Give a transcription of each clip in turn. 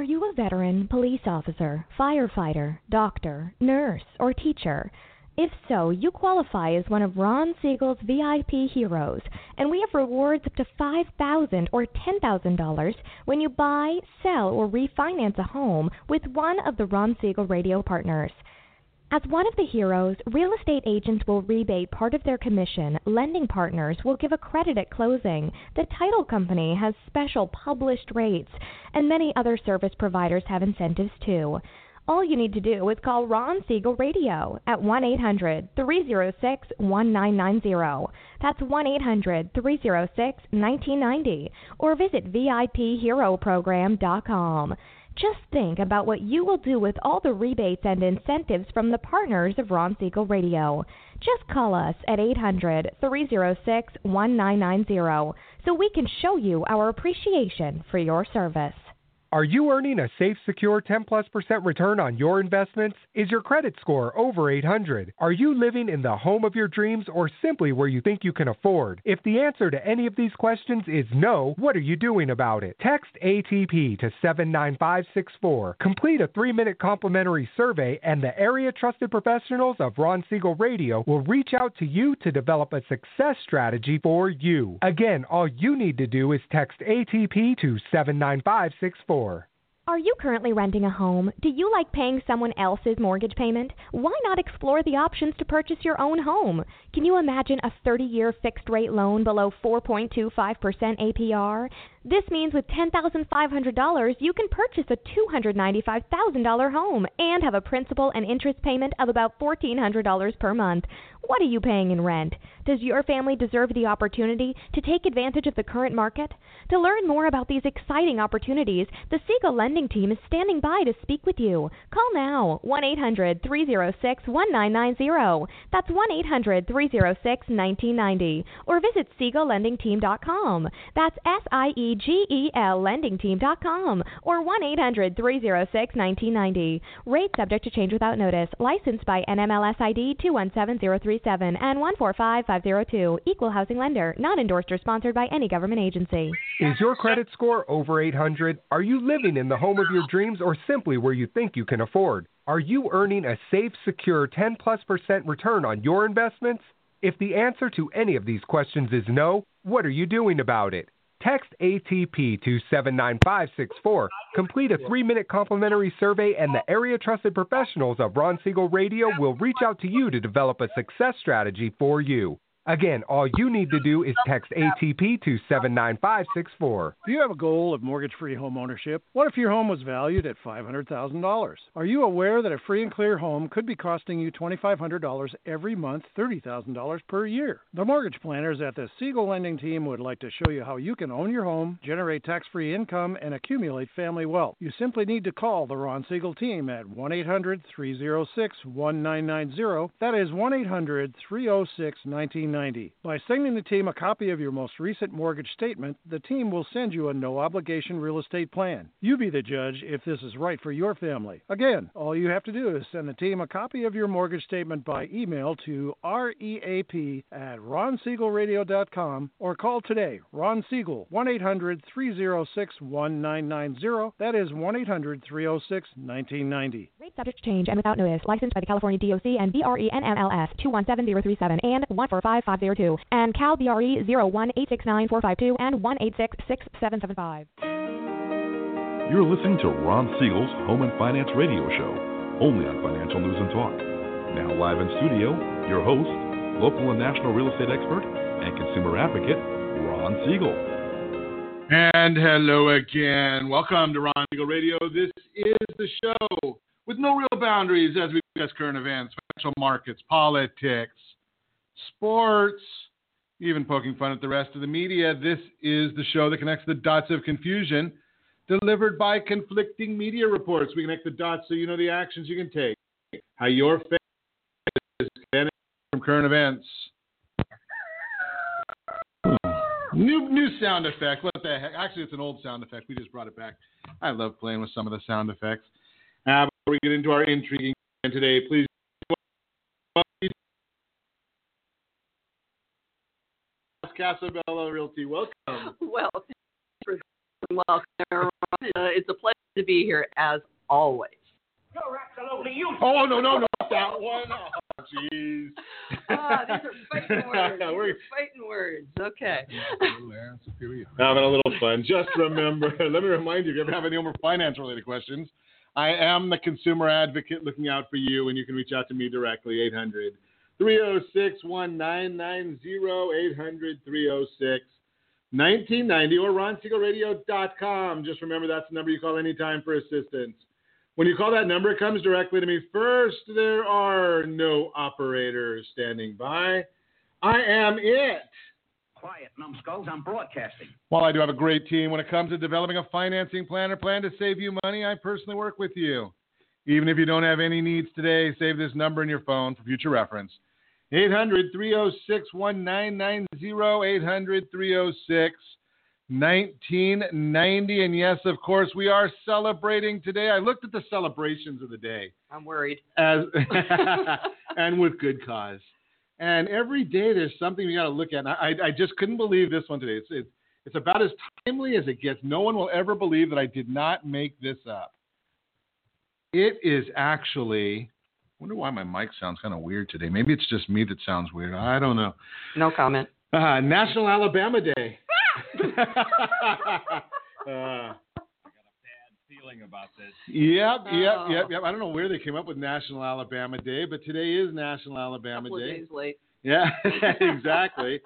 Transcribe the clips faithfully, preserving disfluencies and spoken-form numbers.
you a veteran, police officer, firefighter, doctor, nurse, or teacher? If so, you qualify as one of Ron Siegel's V I P heroes, and we have rewards up to five thousand dollars or ten thousand dollars when you buy, sell, or refinance a home with one of the Ron Siegel radio partners. As one of the heroes, real estate agents will rebate part of their commission, lending partners will give a credit at closing, the title company has special published rates, and many other service providers have incentives too. All you need to do is call Ron Siegel Radio at one eight hundred, three oh six, one nine nine oh. That's one eight hundred, three oh six, one nine nine oh, or visit V I P hero program dot com. Just think about what you will do with all the rebates and incentives from the partners of Ron Siegel Radio. Just call us at eight hundred, three oh six, one nine nine oh so we can show you our appreciation for your service. Are you earning a safe, secure ten plus percent return on your investments? Is your credit score over eight hundred? Are you living in the home of your dreams or simply where you think you can afford? If the answer to any of these questions is no, what are you doing about it? Text A T P to seven nine five six four. Complete a three-minute complimentary survey and the area trusted professionals of Ron Siegel Radio will reach out to you to develop a success strategy for you. Again, all you need to do is text A T P to seven nine five six four. Are you currently renting a home? Do you like paying someone else's mortgage payment? Why not explore the options to purchase your own home? Can you imagine a thirty-year fixed-rate loan below four point two five percent A P R? This means with ten thousand five hundred dollars, you can purchase a two hundred ninety-five thousand dollars home and have a principal and interest payment of about one thousand four hundred dollars per month. What are you paying in rent? Does your family deserve the opportunity to take advantage of the current market? To learn more about these exciting opportunities, the Siegel Lending Team is standing by to speak with you. Call now, one eight hundred, three oh six, one nine nine oh. That's one eight hundred, three oh six, one nine nine oh. Or visit Siegel Lending Team dot com. That's S I E G E L Lending Team dot com or one eight hundred, three oh six, one nine nine oh. Rate subject to change without notice. Licensed by N M L S I D two one seven zero three seven and one four five five zero two. Equal housing lender. Not endorsed or sponsored by any government agency. Is your credit score over eight hundred? Are you living in the home of your dreams or simply where you think you can afford? Are you earning a safe, secure ten plus percent return on your investments? If the answer to any of these questions is no, what are you doing about it? Text A T P to seven nine five six four. Complete a three-minute complimentary survey and the area-trusted professionals of Ron Siegel Radio will reach out to you to develop a success strategy for you. Again, all you need to do is text A T P to seven nine five six four. Do you have a goal of mortgage-free home ownership? What if your home was valued at five hundred thousand dollars? Are you aware that a free and clear home could be costing you two thousand five hundred dollars every month, thirty thousand dollars per year? The mortgage planners at the Siegel Lending Team would like to show you how you can own your home, generate tax-free income, and accumulate family wealth. You simply need to call the Ron Siegel Team at one eight hundred, three oh six, one nine nine oh. That is one eight hundred, three oh six, one nine nine oh. By sending the team a copy of your most recent mortgage statement, the team will send you a no-obligation real estate plan. You be the judge if this is right for your family. Again, all you have to do is send the team a copy of your mortgage statement by email to reap at ron siegel radio dot com or call today, Ron Siegel, one eight hundred, three oh six, one nine nine oh. That is one eight hundred, three oh six, one nine nine oh. Rate subject to change and without notice. Licensed by the California D O C and B R E N M L S two one seven zero three seven and one four five five zero two and Cal B R E zero one eight six nine four five two and one eight six six seven seven five. You're listening to Ron Siegel's Home and Finance Radio Show, only on Financial News and Talk. Now live in studio, your host, local and national real estate expert and consumer advocate, Ron Siegel. And hello again. Welcome to Ron Siegel Radio. This is the show with no real boundaries as we discuss current events, financial markets, politics, sports, even poking fun at the rest of the media. This is the show that connects the dots of confusion delivered by conflicting media reports. We connect the dots so you know the actions you can take, how your family is benefiting from current events. New new sound effect. What the heck? Actually, it's an old sound effect. We just brought it back. I love playing with some of the sound effects. Uh, before we get into our intriguing today, please Casabella Realty, welcome. Well, thanks for welcome, everyone. Uh, it's a pleasure to be here as always. You're absolutely useless. Oh, no, no, no, not that one. Oh, jeez. Ah, these are fighting words. These are fighting words. Okay. Having a little fun. Just remember, let me remind you, if you ever have any more finance-related questions, I am the consumer advocate looking out for you, and you can reach out to me directly, eight hundred, three oh six, nineteen ninety, eight hundred, three oh six, nineteen ninety, or ron siegel radio dot com. Just remember that's the number you call anytime for assistance. When you call that number, it comes directly to me. First, there are no operators standing by. I am it. Quiet, numbskulls. I'm broadcasting. While I do have a great team, when it comes to developing a financing plan or plan to save you money, I personally work with you. Even if you don't have any needs today, save this number in your phone for future reference. eight hundred, three oh six, nineteen ninety, eight hundred, three oh six, nineteen ninety. And yes, of course, we are celebrating today. I looked at the celebrations of the day. I'm worried. As and with good cause. And every day there's something we got to look at. And I, I just couldn't believe this one today. It's, it's, it's about as timely as it gets. No one will ever believe that I did not make this up. It is actually, I wonder why my mic sounds kind of weird today. Maybe it's just me that sounds weird. I don't know. No comment. Uh, National Alabama Day. uh, about this. Yep, yep, Oh. yep, yep. I don't know where they came up with National Alabama Day, but today is National Alabama Couple Day. of days late. Yeah, exactly.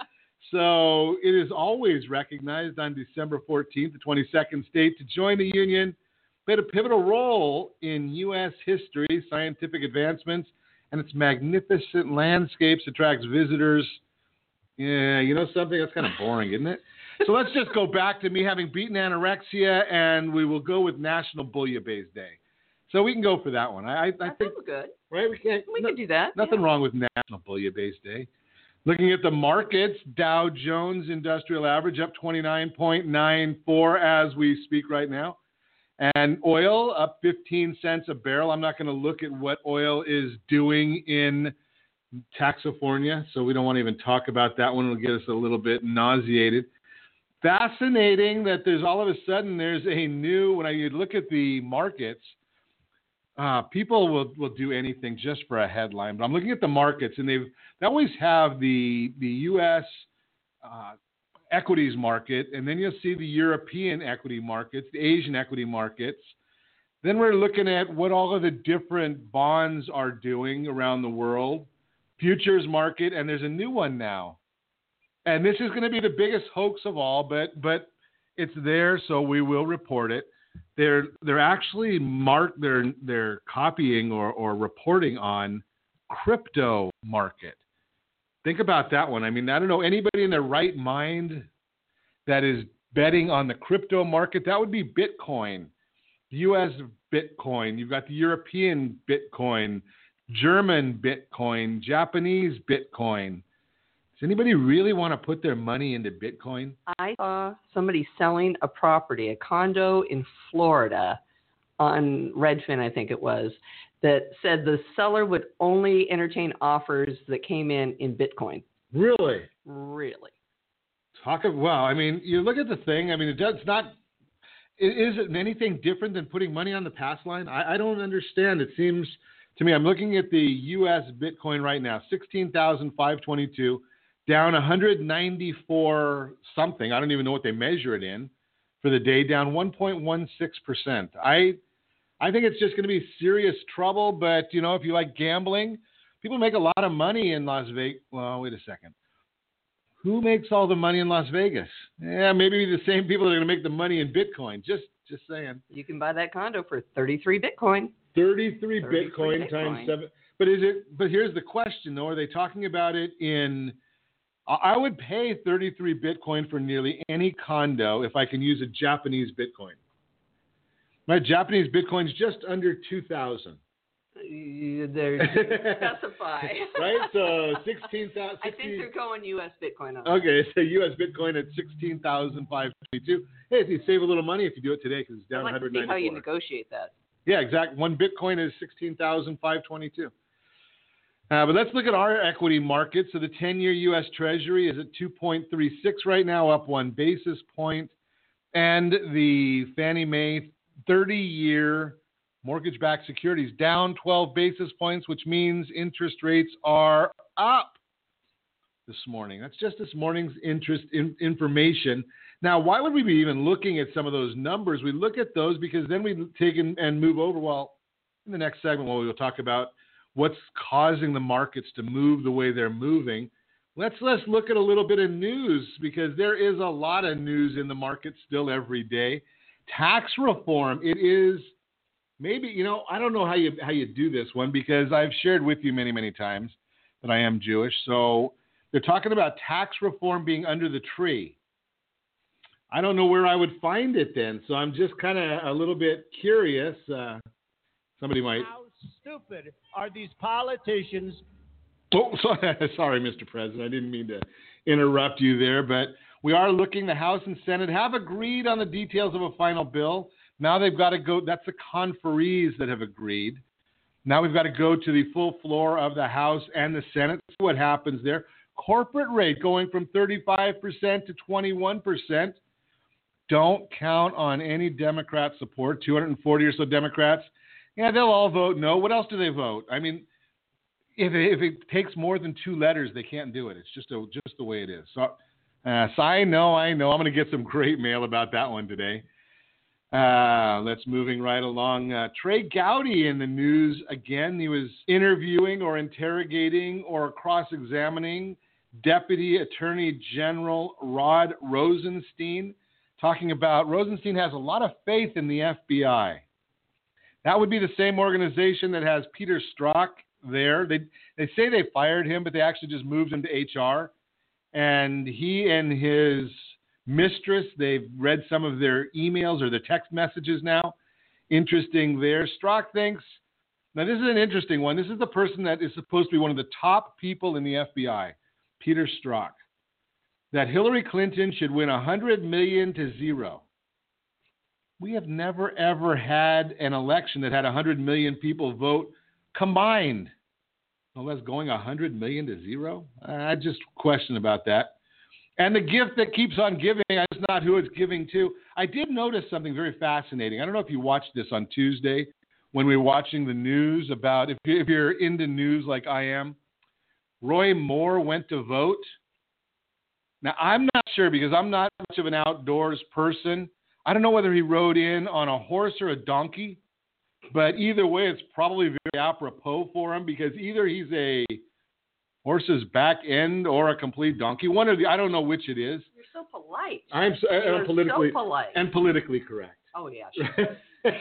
So it is always recognized on December fourteenth, the twenty-second state to join the Union, played a pivotal role in U S history, scientific advancements, and its magnificent landscapes attracts visitors. Yeah, you know something? That's kind of boring, isn't it? So let's just go back to me having beaten anorexia, and we will go with National Bouillabaisse Day. So we can go for that one. I, I That think, sounds good. right? We can't. We no, can do that. Nothing yeah. wrong with National Bouillabaisse Day. Looking at the markets, Dow Jones Industrial Average up twenty-nine point nine four as we speak right now. And oil up fifteen cents a barrel. I'm not going to look at what oil is doing in Taxifornia, so we don't want to even talk about that one. It'll get us a little bit nauseated. Fascinating that there's all of a sudden there's a new, when I you look at the markets, uh, people will, will do anything just for a headline. But I'm looking at the markets, and they've they always have the the U S uh, equities market, and then you'll see the European equity markets, the Asian equity markets. Then we're looking at what all of the different bonds are doing around the world, futures market, and there's a new one now. And this is going to be the biggest hoax of all, but but it's there, so we will report it. They're they're actually mark they're they're copying or, or reporting on crypto market. Think about that one. I mean, I don't know anybody in their right mind that is betting on the crypto market. That would be Bitcoin, the U S Bitcoin. You've got the European Bitcoin, German Bitcoin, Japanese Bitcoin. Does anybody really want to put their money into Bitcoin? I saw somebody selling a property, a condo in Florida on Redfin, I think it was, that said the seller would only entertain offers that came in in Bitcoin. Really? Really? Talk of, well, I mean, you look at the thing. I mean, it does, it's not, is it anything different than putting money on the pass line? I, I don't understand. It seems to me, I'm looking at the U S Bitcoin right now, sixteen thousand five hundred twenty-two. Down one hundred ninety-four something. I don't even know what they measure it in for the day, down one point one six percent. I I think it's just going to be serious trouble, but, you know, if you like gambling, people make a lot of money in Las Vegas. Well, wait a second. Who makes all the money in Las Vegas? Yeah, maybe the same people that are going to make the money in Bitcoin. Just just saying. You can buy that condo for thirty-three Bitcoin. thirty-three, thirty-three Bitcoin, Bitcoin times seven. But is it? But here's the question, though. Are they talking about it in... I would pay thirty-three Bitcoin for nearly any condo if I can use a Japanese Bitcoin. My Japanese Bitcoin's just under two thousand. They specify. Right? So sixteen thousand. I think they're going U S Bitcoin on. Okay, so U S Bitcoin at sixteen thousand five hundred twenty-two. Hey, you save a little money if you do it today because it's down I'd like one hundred to see ninety-four. how you negotiate that. Yeah, exactly. One Bitcoin is sixteen thousand five hundred twenty-two. Uh, but let's look at our equity market. So the ten-year U S Treasury is at two point three six right now, up one basis point. and the Fannie Mae thirty-year mortgage-backed securities down twelve basis points, which means interest rates are up this morning. That's just this morning's interest in information. Now, why would we be even looking at some of those numbers? We look at those because then we take and, and move over. Well, in the next segment, well, we'll talk about what's causing the markets to move the way they're moving. Let's let's look at a little bit of news, because there is a lot of news in the market still every day. Tax reform. It is maybe, you know, I don't know how you how you do this one, because I've shared with you many, many times that I am Jewish. So they're talking about tax reform being under the tree. I don't know where I would find it then. So I'm just kind of a little bit curious. Uh, somebody might. How stupid are these politicians? Oh, sorry, sorry, Mister President. I didn't mean to interrupt you there, but we are looking. The House and Senate have agreed on the details of a final bill. Now they've got to go. That's the conferees that have agreed. Now we've got to go to the full floor of the House and the Senate. See what happens there. Corporate rate going from thirty-five percent to twenty-one percent. Don't count on any Democrat support. two hundred forty or so Democrats. Yeah, they'll all vote no. What else do they vote? I mean, if it, if it takes more than two letters, they can't do it. It's just a, just the way it is. So, uh, so I know, I know. I'm going to get some great mail about that one today. Uh, let's moving right along. Uh, Trey Gowdy in the news again. He was interviewing or interrogating or cross-examining Deputy Attorney General Rod Rosenstein, talking about Rosenstein has a lot of faith in the F B I. That would be the same organization that has Peter Strzok there. They they say they fired him, but they actually just moved him to H R. And he and his mistress, they've read some of their emails or their text messages now. Interesting there. Strzok thinks, now this is an interesting one. This is the person that is supposed to be one of the top people in the F B I, Peter Strzok, that Hillary Clinton should win one hundred million to zero. We have never, ever had an election that had one hundred million people vote combined. Well, that's going one hundred million to zero? I just question about that. And the gift that keeps on giving, that's not who it's giving to. I did notice something very fascinating. I don't know if you watched this on Tuesday when we were watching the news about, if you're into news like I am, Roy Moore went to vote. Now, I'm not sure, because I'm not much of an outdoors person. I don't know whether he rode in on a horse or a donkey, but either way, it's probably very apropos for him, because either he's a horse's back end or a complete donkey. One or the, I don't know which it is. You're so polite. I'm, so, I'm politically so polite. and politically correct. Oh yeah. Sure.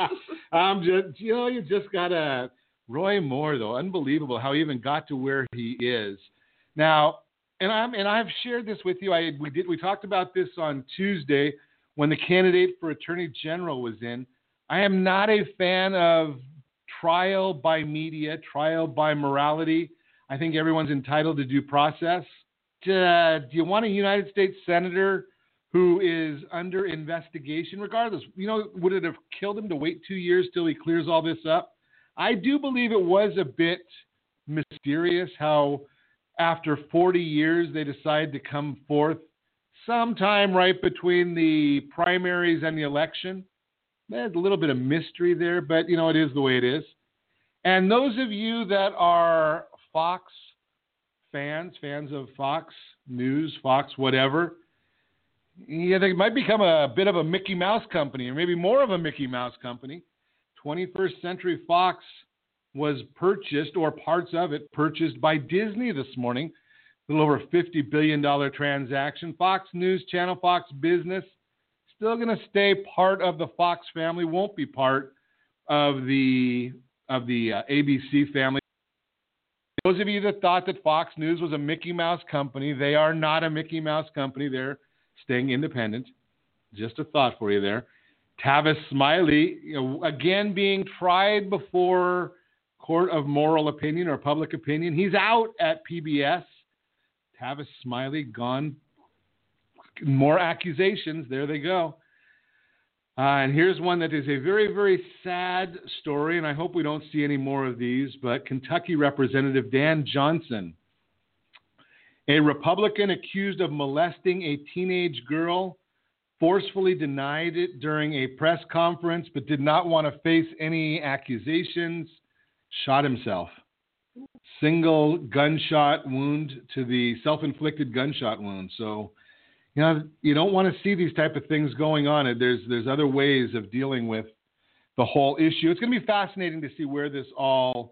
I'm just, you know, you just gotta. Roy Moore, though, unbelievable how he even got to where he is now. And I'm and I've shared this with you. I we did we talked about this on Tuesday when the candidate for Attorney General was in. I am not a fan of trial by media, trial by morality. I think everyone's entitled to due process. Uh, do you want a United States Senator who is under investigation, regardless? You know, would it have killed him to wait two years till he clears all this up? I do believe it was a bit mysterious how after forty years they decided to come forth sometime right between the primaries and the election. There's a little bit of mystery there, but, you know, it is the way it is. And those of you that are Fox fans, fans of Fox News, Fox whatever, yeah, they might become a bit of a Mickey Mouse company, or maybe more of a Mickey Mouse company. twenty-first Century Fox was purchased, or parts of it purchased by Disney this morning. A little over fifty billion dollars transaction. Fox News Channel, Fox Business, still going to stay part of the Fox family, won't be part of the of the uh, A B C family. Those of you that thought that Fox News was a Mickey Mouse company, they are not a Mickey Mouse company. They're staying independent. Just a thought for you there. Tavis Smiley, you know, again being tried before court of moral opinion or public opinion. He's out at P B S. Tavis Smiley gone. More accusations. There they go. Uh, and here's one that is a very, very sad story, and I hope we don't see any more of these, but Kentucky Representative Dan Johnson, a Republican accused of molesting a teenage girl, forcefully denied it during a press conference, but did not want to face any accusations, shot himself. Single gunshot wound to the self-inflicted gunshot wound. So, you know, you don't want to see these type of things going on. There's there's other ways of dealing with the whole issue. It's going to be fascinating to see where this all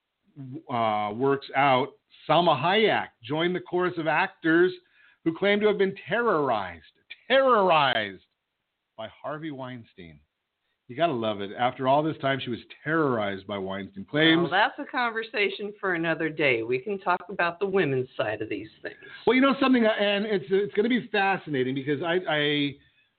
uh, works out. Salma Hayek joined the chorus of actors who claim to have been terrorized, terrorized by Harvey Weinstein. You got to love it. After all this time, she was terrorized by Weinstein. Claims. Well, that's a conversation for another day. We can talk about the women's side of these things. Well, you know something, and it's it's going to be fascinating because I, I,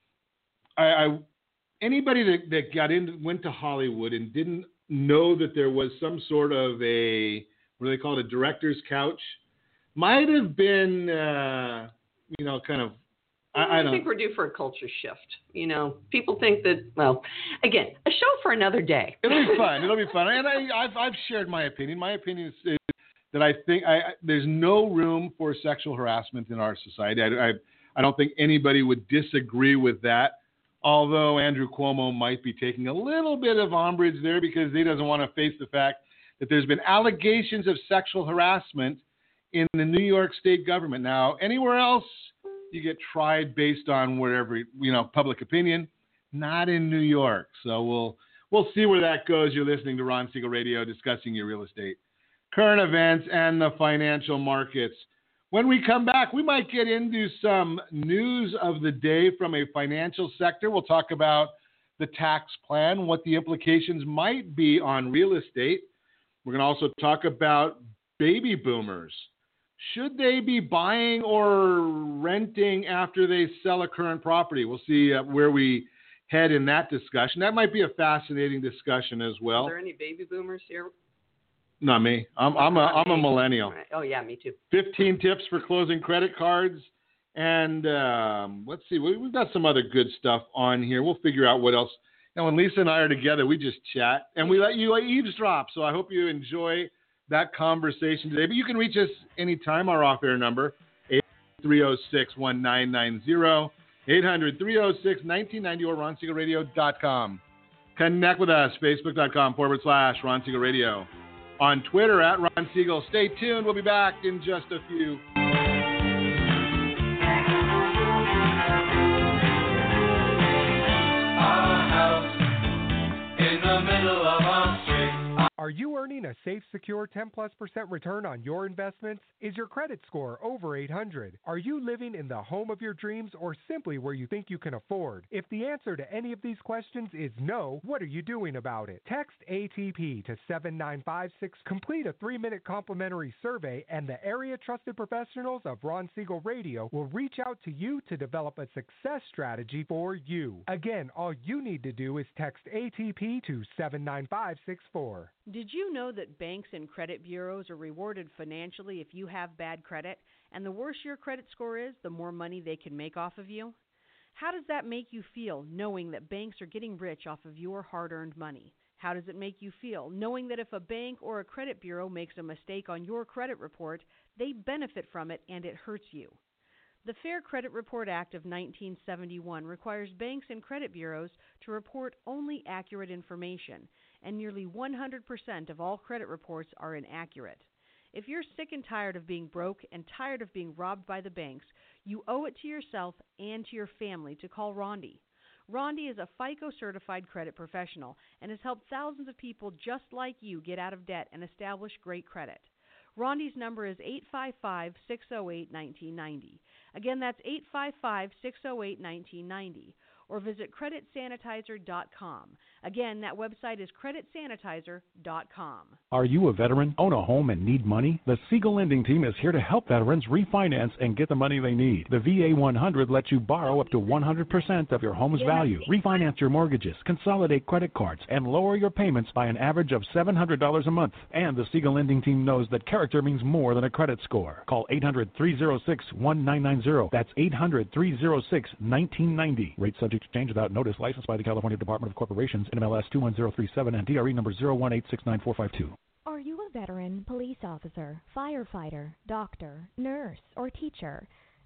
I, I anybody that, that got in, went to Hollywood and didn't know that there was some sort of a, what do they call it, a director's couch, might have been, uh, you know, kind of. I, I, I think we're due for a culture shift. You know, people think that, well, again, a show for another day. It'll be fun. It'll be fun. And I, I've, I've shared my opinion. My opinion is, is that I think I, there's no room for sexual harassment in our society. I, I, I don't think anybody would disagree with that, although Andrew Cuomo might be taking a little bit of umbrage there because he doesn't want to face the fact that there's been allegations of sexual harassment in the New York state government. Now, anywhere else, you get tried based on whatever, you know, public opinion, not in New York. So we'll we'll see where that goes. You're listening to Ron Siegel Radio, discussing your real estate, current events, and the financial markets. When we come back, we might get into some news of the day from a financial sector. We'll talk about the tax plan, what the implications might be on real estate. We're going to also talk about baby boomers. Should they be buying or renting after they sell a current property? We'll see uh, where we head in that discussion. That might be a fascinating discussion as well. Are there any baby boomers here? Not me. I'm, I'm, a, I'm a millennial. Oh, yeah, me too. fifteen tips for closing credit cards. And um, let's see. We've got some other good stuff on here. We'll figure out what else. And when Lisa and I are together, we just chat. And we let you eavesdrop. So I hope you enjoy that conversation today. But you can reach us anytime. Our off-air number, eight hundred, three oh six, one nine nine zero, eight hundred, three oh six, nineteen ninety, or ron siegel radio dot com. Connect with us, facebook.com forward slash Ron Siegel Radio. On Twitter, at Ron Siegel. Stay tuned. We'll be back in just a few. Are you earning a safe, secure ten plus percent return on your investments? Is your credit score over eight hundred? Are you living in the home of your dreams or simply where you think you can afford? If the answer to any of these questions is no, what are you doing about it? Text A T P to seven nine five six, complete a three minute complimentary survey, and the area trusted professionals of Ron Siegel Radio will reach out to you to develop a success strategy for you. Again, all you need to do is text A T P to seven nine five six four. Did you know that banks and credit bureaus are rewarded financially if you have bad credit? And the worse your credit score is, the more money they can make off of you? How does that make you feel, knowing that banks are getting rich off of your hard-earned money? How does it make you feel, knowing that if a bank or a credit bureau makes a mistake on your credit report, they benefit from it and it hurts you? The Fair Credit Report Act of nineteen seventy-one requires banks and credit bureaus to report only accurate information, and nearly one hundred percent of all credit reports are inaccurate. If you're sick and tired of being broke and tired of being robbed by the banks, you owe it to yourself and to your family to call Rondi. Rondi is a FICO-certified credit professional and has helped thousands of people just like you get out of debt and establish great credit. Rondi's number is eight five five, six oh eight, one nine nine oh. Again, that's eight five five, six oh eight, one nine nine oh. Or visit credit sanitizer dot com. Again, that website is credit sanitizer dot com. Are you a veteran, own a home, and need money? The Siegel Lending Team is here to help veterans refinance and get the money they need. The V A one hundred lets you borrow up to one hundred percent of your home's value, refinance your mortgages, consolidate credit cards, and lower your payments by an average of seven hundred dollars a month. And the Siegel Lending Team knows that character means more than a credit score. Call eight hundred, three oh six, one nine nine oh. That's eight hundred, three oh six, one nine nine oh. Rate subject to change without notice. Licensed by the California Department of Corporations, N M L S two one zero three seven, and D R E number zero one eight six nine four five two. Are you a veteran, police officer, firefighter, doctor, nurse, or teacher?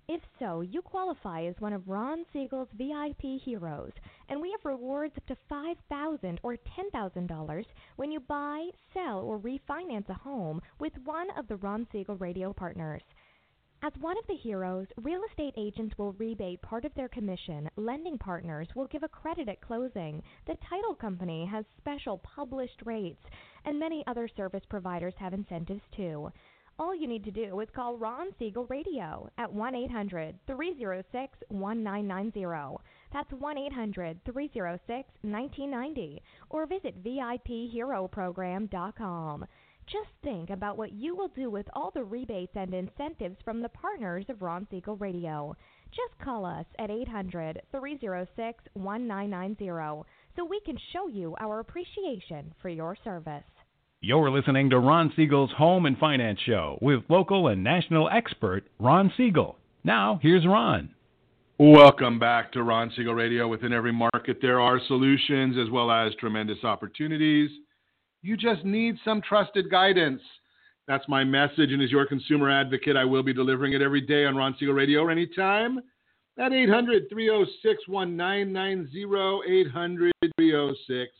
If so, you qualify as one of Ron Siegel's V I P heroes, and we have rewards up to five thousand dollars or ten thousand dollars when you buy, sell, or refinance a home with one of the Ron Siegel radio partners. As one of the heroes, real estate agents will rebate part of their commission, lending partners will give a credit at closing, the title company has special published rates, and many other service providers have incentives too. All you need to do is call Ron Siegel Radio at one eight hundred, three oh six, one nine nine zero. That's one eight hundred, three oh six, one nine nine zero. Or visit V I P hero program dot com. Just think about what you will do with all the rebates and incentives from the partners of Ron Siegel Radio. Just call us at eight hundred, three oh six, one nine nine zero so we can show you our appreciation for your service. You're listening to Ron Siegel's Home and Finance Show with local and national expert Ron Siegel. Now, here's Ron. Welcome back to Ron Siegel Radio. Within every market, there are solutions as well as tremendous opportunities. You just need some trusted guidance. That's my message, and as your consumer advocate, I will be delivering it every day on Ron Siegel Radio or anytime at eight hundred, three oh six, one nine nine zero, eight hundred, three oh six,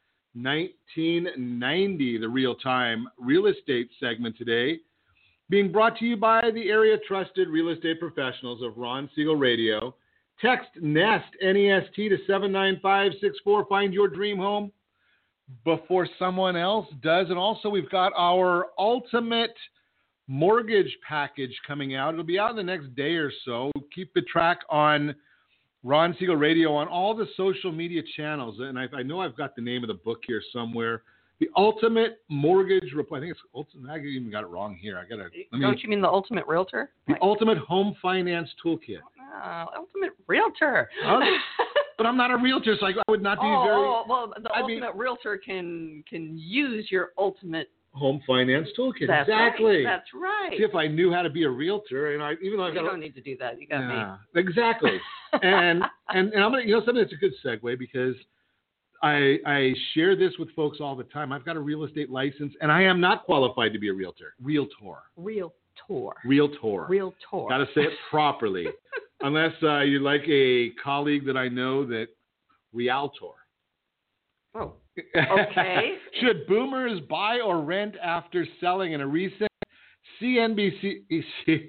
nineteen ninety, the real-time real estate segment today, being brought to you by the area-trusted real estate professionals of Ron Siegel Radio. Text NEST, N E S T, to seven nine five six four. Find your dream home before someone else does. And also, we've got our ultimate mortgage package coming out. It'll be out in the next day or so. Keep the track on Ron Siegel Radio on all the social media channels. And I, I know I've got the name of the book here somewhere. The Ultimate Mortgage Report. I think it's Ultimate. I even got it wrong here. I gotta. Let me, Don't you mean the Ultimate Realtor? The Ultimate Home Finance Toolkit. Uh, Ultimate Realtor. Oh, but I'm not a realtor, so I, I would not be oh, very. Oh, well, the I'd Ultimate be, Realtor can can use your Ultimate Home Finance Toolkit. That's exactly. Right. That's right. See, if I knew how to be a realtor, and I even though I've you got. You don't a, need to do that. You got yeah, me. Exactly. and and and I'm gonna, you know, something that's a good segue because I I share this with folks all the time. I've got a real estate license, and I am not qualified to be a realtor. Realtor. Realtor. Realtor. Realtor. Got to say it properly. Unless uh, you're like a colleague that I know that realtor. Oh, okay. Should boomers buy or rent after selling? In a recent C N B C,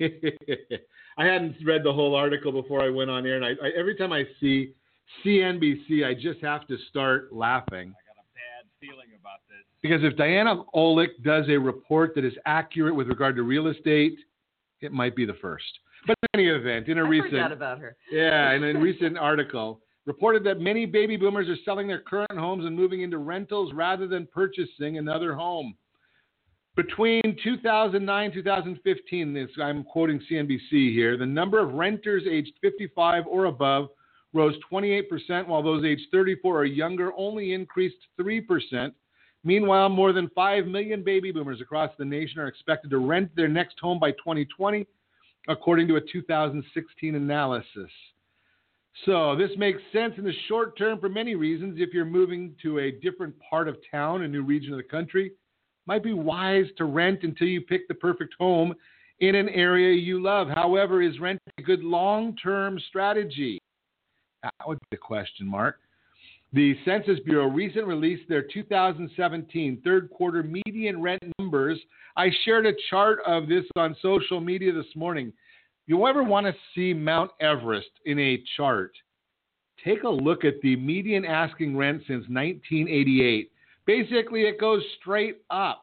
I hadn't read the whole article before I went on air, and I, I, every time I see C N B C, I just have to start laughing. I got a bad feeling about this. Because if Diana Olick does a report that is accurate with regard to real estate, it might be the first. But in any event, in a I recent forgot about her. yeah, in a recent article, reported that many baby boomers are selling their current homes and moving into rentals rather than purchasing another home. Between two thousand nine and two thousand fifteen, this I'm quoting C N B C here, the number of renters aged fifty-five or above rose twenty-eight percent, while those aged thirty-four or younger only increased three percent. Meanwhile, more than five million baby boomers across the nation are expected to rent their next home by twenty twenty, according to a two thousand sixteen analysis. So this makes sense in the short term for many reasons. If you're moving to a different part of town, a new region of the country, it might be wise to rent until you pick the perfect home in an area you love. However, is rent a good long-term strategy? That would be the question mark. The Census Bureau recently released their two thousand seventeen third quarter median rent numbers. I shared a chart of this on social media this morning. If you ever want to see Mount Everest in a chart, take a look at the median asking rent since nineteen eighty-eight. Basically, it goes straight up.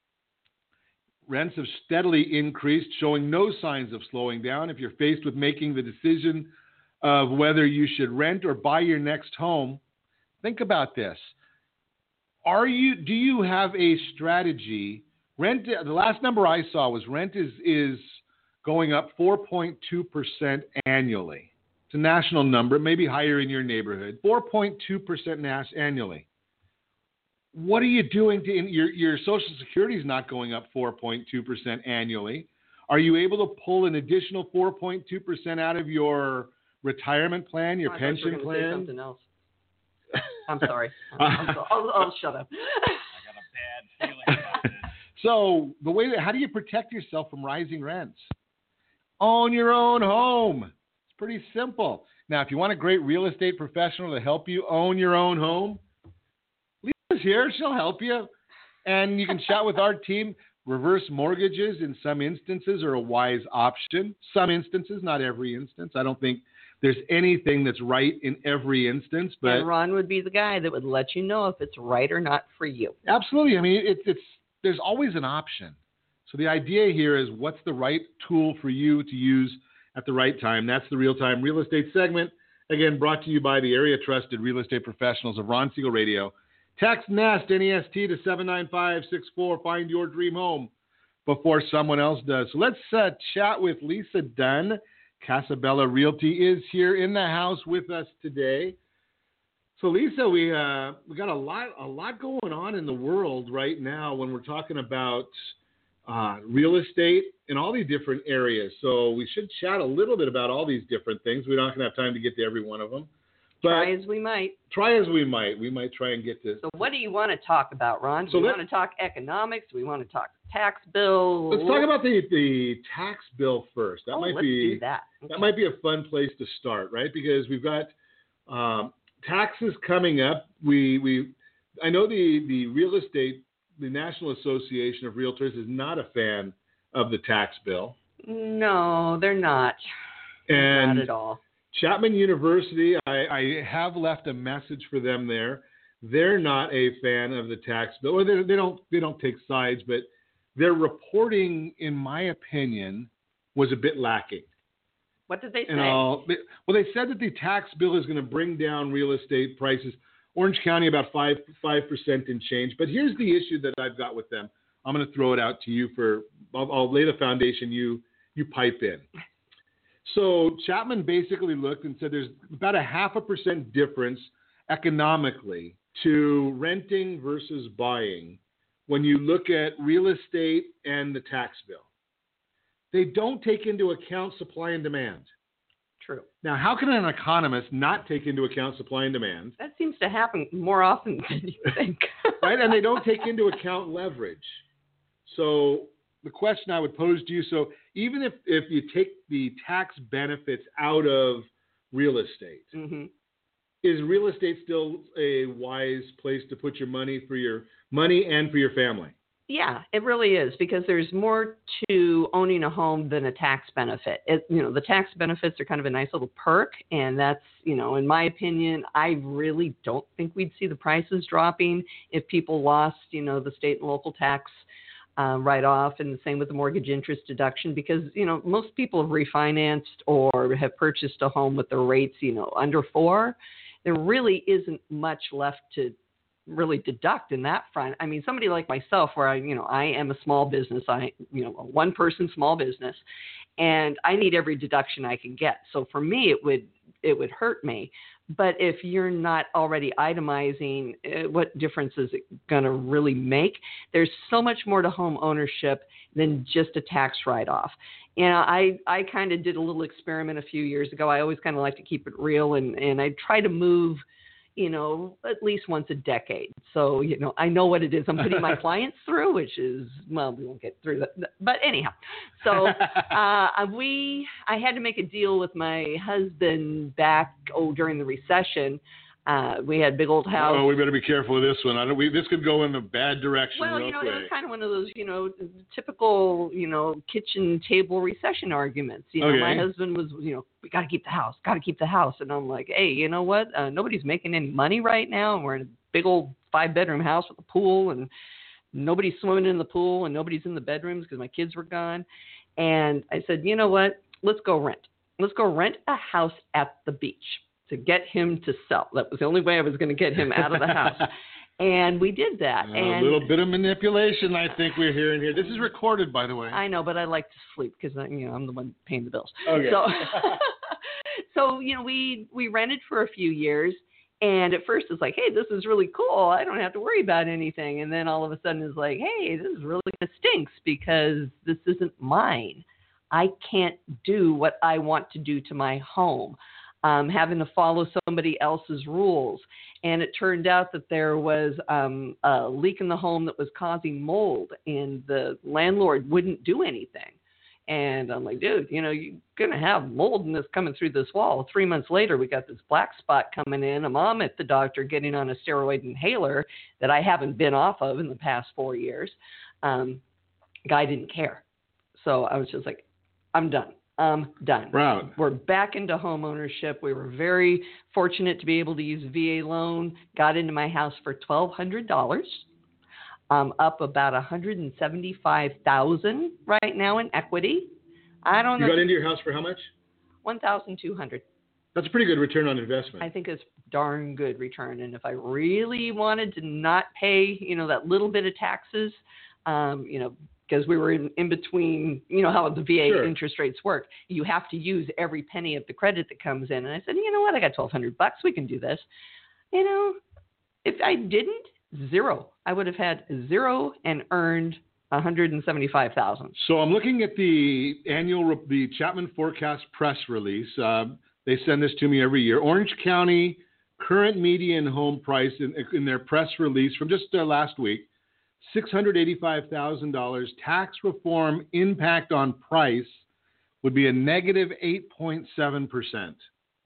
Rents have steadily increased, showing no signs of slowing down. If you're faced with making the decision of whether you should rent or buy your next home, think about this. Are you? Do you have a strategy? Rent. The last number I saw was rent is is going up four point two percent annually. It's a national number, maybe higher in your neighborhood. four point two percent nas- annually. What are you doing to in, your your Social Security is not going up four point two percent annually? Are you able to pull an additional four point two percent out of your retirement plan, your oh, pension I plan? Say something else. I'm sorry. I'm, I'm, I'll, I'll shut up. I got a bad feeling about this. So the way that, how do you protect yourself from rising rents? own your own home. It's pretty simple. Now, if you want a great real estate professional to help you own your own home, Lisa's here. She'll help you. And you can chat with our team. Reverse mortgages in some instances are a wise option. Some instances, not every instance. I don't think there's anything that's right in every instance. But and Ron would be the guy that would let you know if it's right or not for you. Absolutely. I mean, it, it's there's always an option. So the idea here is what's the right tool for you to use at the right time. That's the Real-Time Real Estate segment. Again, brought to you by the area trusted real estate professionals of Ron Siegel Radio. Text NEST, N E S T, to seven nine five six four. Find your dream home before someone else does. So let's uh, chat with Lisa Dunn. Casabella Realty is here in the house with us today. So Lisa, we uh, we got a lot a lot going on in the world right now when we're talking about uh, real estate in all these different areas. So we should chat a little bit about all these different things. We're not going to have time to get to every one of them. But try as we might. Try as we might. We might try and get to. So what do you want to talk about, Ron? Do so we want to talk economics? Do we want to talk tax bill? Let's talk about the, the tax bill first. That oh, might let's be do that. Okay. That might be a fun place to start, right? Because we've got um, taxes coming up. We we I know the the real estate, the National Association of Realtors is not a fan of the tax bill. No, they're not. And not at all. Chapman University, I, I have left a message for them there. They're not a fan of the tax bill, or they, they don't they don't take sides, but their reporting, in my opinion, was a bit lacking. What did they say? And I'll, they, well, they said that the tax bill is going to bring down real estate prices. Orange County about five five percent in change. But here's the issue that I've got with them. I'm going to throw it out to you for. I'll, I'll lay the foundation. You you pipe in. So Chapman basically looked and said there's about a half a percent difference economically to renting versus buying when you look at real estate and the tax bill. They don't take into account supply and demand. True. Now, how can an economist not take into account supply and demand? That seems to happen more often than you think. Right? And they don't take into account leverage. So the question I would pose to you, so even if, if you take the tax benefits out of real estate, mm-hmm. is real estate still a wise place to put your money for your money and for your family? Yeah, it really is, because there's more to owning a home than a tax benefit. It, you know, the tax benefits are kind of a nice little perk, and that's, you know, in my opinion, I really don't think we'd see the prices dropping if people lost, you know, the state and local tax uh, write-off, and the same with the mortgage interest deduction, because, you know, most people have refinanced or have purchased a home with the rates, you know, under four. There really isn't much left to really deduct in that front. I mean, somebody like myself, where I, you know, I am a small business, I, you know, a one person small business, and I need every deduction I can get. So for me, it would, it would hurt me. But if you're not already itemizing, uh, what difference is it going to really make? There's so much more to home ownership than just a tax write-off. You know, I, I kind of did a little experiment a few years ago. I always kind of like to keep it real, and, and I try to move, you know, at least once a decade. So, you know, I know what it is I'm putting my clients through, which is, well, we won't get through that. But anyhow, so uh, we, I had to make a deal with my husband back, oh, during the recession. Uh, we had a big old house. Oh, we better be careful of this one. I don't, we, this could go in a bad direction. Well, real you know, quick. it was kind of one of those, you know, typical, you know, kitchen table recession arguments. You know, okay. My husband was, you know, we got to keep the house, got to keep the house. And I'm like, hey, you know what? Uh, nobody's making any money right now. And we're in a big old five bedroom house with a pool, and nobody's swimming in the pool, and nobody's in the bedrooms because my kids were gone. And I said, you know what? Let's go rent. Let's go rent a house at the beach to get him to sell. That was the only way I was going to get him out of the house. And we did that. Uh, and a little bit of manipulation, I think we're hearing here. This is recorded, by the way. I know, but I like to sleep because, you know, I'm the one paying the bills. Okay. So, so you know, we, we rented for a few years. And at first it's like, hey, this is really cool. I don't have to worry about anything. And then all of a sudden it's like, hey, this is really kind of stinks because this isn't mine. I can't do what I want to do to my home. Um, having to follow somebody else's rules. And it turned out that there was um, a leak in the home that was causing mold, and the landlord wouldn't do anything. And I'm like, dude, you know, you're going to have mold in this coming through this wall. Three months later, we got this black spot coming in. I'm I'm at the doctor getting on a steroid inhaler that I haven't been off of in the past four years. Um, guy didn't care. So I was just like, I'm done. I'm done. Proud. We're back into home ownership. We were very fortunate to be able to use V A loan. Got into my house for twelve hundred dollars. Um, up about one hundred seventy-five thousand dollars right now in equity. I don't you know. You got into your house for how much? one thousand two hundred dollars. That's a pretty good return on investment. I think it's darn good return. And if I really wanted to not pay, you know, that little bit of taxes, um, you know, because we were in, in between, you know, how the V A sure. interest rates work. You have to use every penny of the credit that comes in. And I said, you know what? I got twelve hundred bucks. We can do this. You know, if I didn't, zero. I would have had zero and earned one hundred seventy-five thousand dollars. So I'm looking at the annual, the Chapman Forecast press release. Uh, they send this to me every year. Orange County current median home price in, in their press release from just uh, last week, six hundred eighty-five thousand dollars. Tax reform impact on price would be a negative eight point seven percent.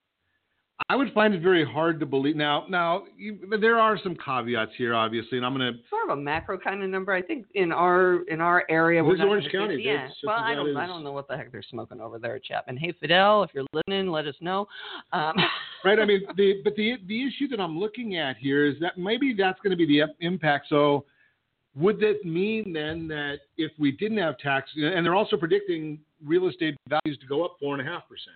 I would find it very hard to believe. Now, now you, there are some caveats here, obviously, and I'm going to sort of a macro kind of number. I think in our in our area, this we're is not Orange County. See, yeah. It's Well, I don't is... I don't know what the heck they're smoking over there, Chapman. Hey, Fidel, if you're listening, let us know. Um. Right. I mean, the but the the issue that I'm looking at here is that maybe that's going to be the impact. So, would that mean then that if we didn't have tax, and they're also predicting real estate values to go up four and a half percent.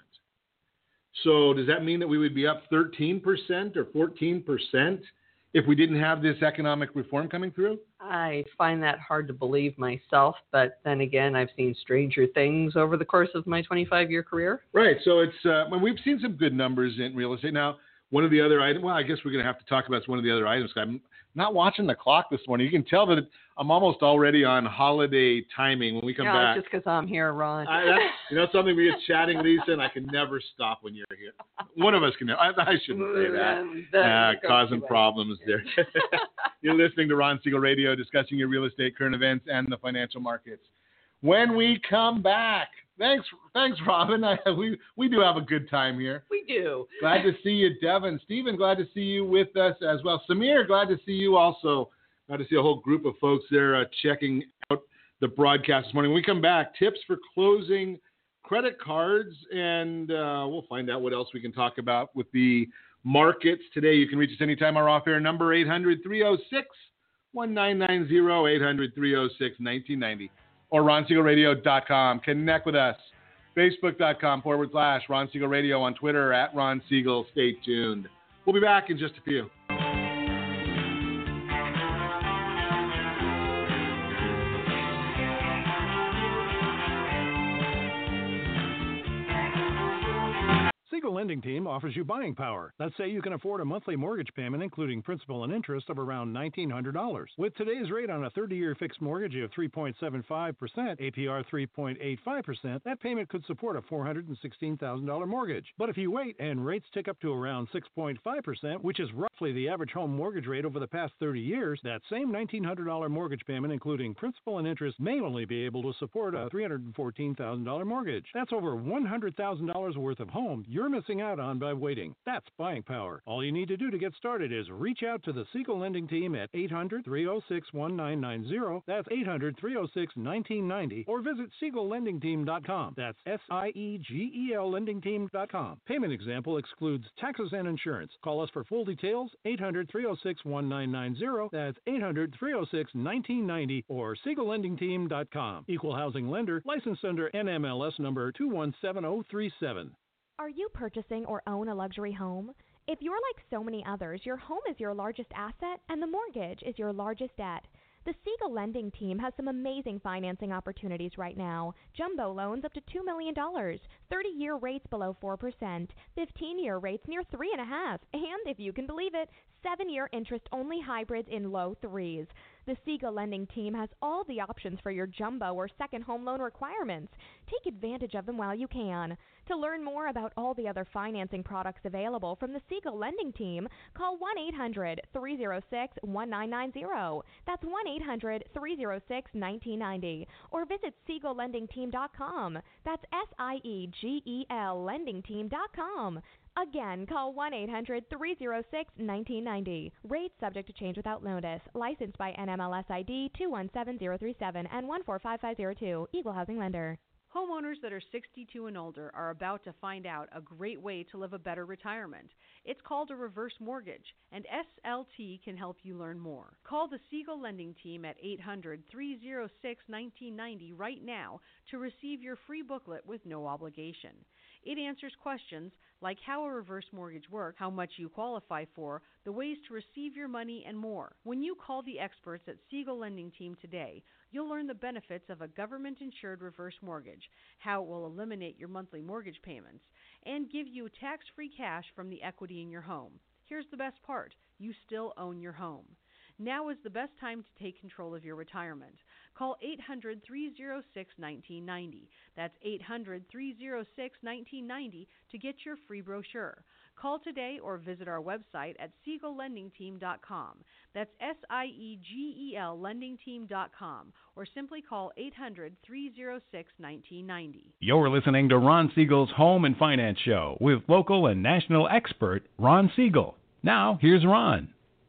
So does that mean that we would be up thirteen percent or fourteen percent if we didn't have this economic reform coming through? I find that hard to believe myself, but then again, I've seen stranger things over the course of my twenty-five-year career. Right. So it's uh, well, we've seen some good numbers in real estate. Now, one of the other items, well, I guess we're going to have to talk about one of the other items. I'm not watching the clock this morning. You can tell that I'm almost already on holiday timing when we come no, back. It's just because I'm here, Ron. I, that's, you know something, we get chatting, Lisa, and I can never stop when you're here. One of us can. I, I shouldn't say that. Uh, causing problems there. You're listening to Ron Siegel Radio, discussing your real estate, current events, and the financial markets. When we come back, thanks, thanks, Robin. I, we we do have a good time here. We do. Glad to see you, Devin. Stephen, glad to see you with us as well. Samir, glad to see you also. Glad to see a whole group of folks there uh, checking out the broadcast this morning. When we come back, tips for closing credit cards, and uh, we'll find out what else we can talk about with the markets today. You can reach us anytime. Our off-air number, eight hundred, three oh six, one nine nine zero, eight hundred, three oh six, nineteen ninety. Or ron siegel radio dot com. Connect with us. Facebook.com forward slash Ron Siegel Radio, on Twitter at Ron Siegel. Stay tuned. We'll be back in just a few. Siegel Lending Team offers you buying power. Let's say you can afford a monthly mortgage payment, including principal and interest, of around nineteen hundred dollars. With today's rate on a thirty-year fixed mortgage of three point seven five percent, A P R three point eight five percent, that payment could support a four hundred sixteen thousand dollars mortgage. But if you wait and rates tick up to around six point five percent, which is roughly the average home mortgage rate over the past thirty years, that same nineteen hundred dollars mortgage payment, including principal and interest, may only be able to support a three hundred fourteen thousand dollars mortgage. That's over one hundred thousand dollars worth of home you're missing out on by waiting. That's buying power. All you need to do to get started is reach out to the Siegel Lending Team at eight hundred, three oh six, one nine nine zero. That's eight hundred, three oh six, nineteen ninety. Or visit siegel lending team dot com. That's S I E G E L lending team dot com. Payment example excludes taxes and insurance. Call us for full details, eight hundred, three oh six, one nine nine zero. That's eight hundred, three oh six, nineteen ninety. Or siegel lending team dot com. Equal housing lender, licensed under N M L S number two one seven zero three seven. Are you purchasing or own a luxury home? If you're like so many others, your home is your largest asset and the mortgage is your largest debt. The Siegel Lending Team has some amazing financing opportunities right now. Jumbo loans up to two million dollars, thirty-year rates below four percent, fifteen-year rates near three point five percent, and, if you can believe it, seven-year interest-only hybrids in low threes. The Siegel Lending Team has all the options for your jumbo or second home loan requirements. Take advantage of them while you can. To learn more about all the other financing products available from the Siegel Lending Team, call one eight hundred three oh six one nine nine zero. That's one eight hundred three oh six one nine nine zero. Or visit siegel lending team dot com. That's S I E G E L lending team dot com. Again, call one eight hundred three oh six one nine nine zero. Rates subject to change without notice. Licensed by N M L S I D two one seven zero three seven and one four five five zero two. Equal Housing Lender. Homeowners that are sixty-two and older are about to find out a great way to live a better retirement. It's called a reverse mortgage, and S L T can help you learn more. Call the Siegel Lending Team at eight hundred three oh six one nine nine zero right now to receive your free booklet with no obligation. It answers questions like how a reverse mortgage works, how much you qualify for, the ways to receive your money, and more. When you call the experts at Siegel Lending Team today, you'll learn the benefits of a government-insured reverse mortgage, how it will eliminate your monthly mortgage payments, and give you tax-free cash from the equity in your home. Here's the best part. You still own your home. Now is the best time to take control of your retirement. Call eight hundred three oh six one nine nine zero. That's eight hundred three oh six one nine nine zero to get your free brochure. Call today or visit our website at siegel lending team dot com. That's S I E G E L lending team dot com, or simply call eight hundred three oh six one nine nine zero. You're listening to Ron Siegel's Home and Finance Show with local and national expert Ron Siegel. Now, here's Ron.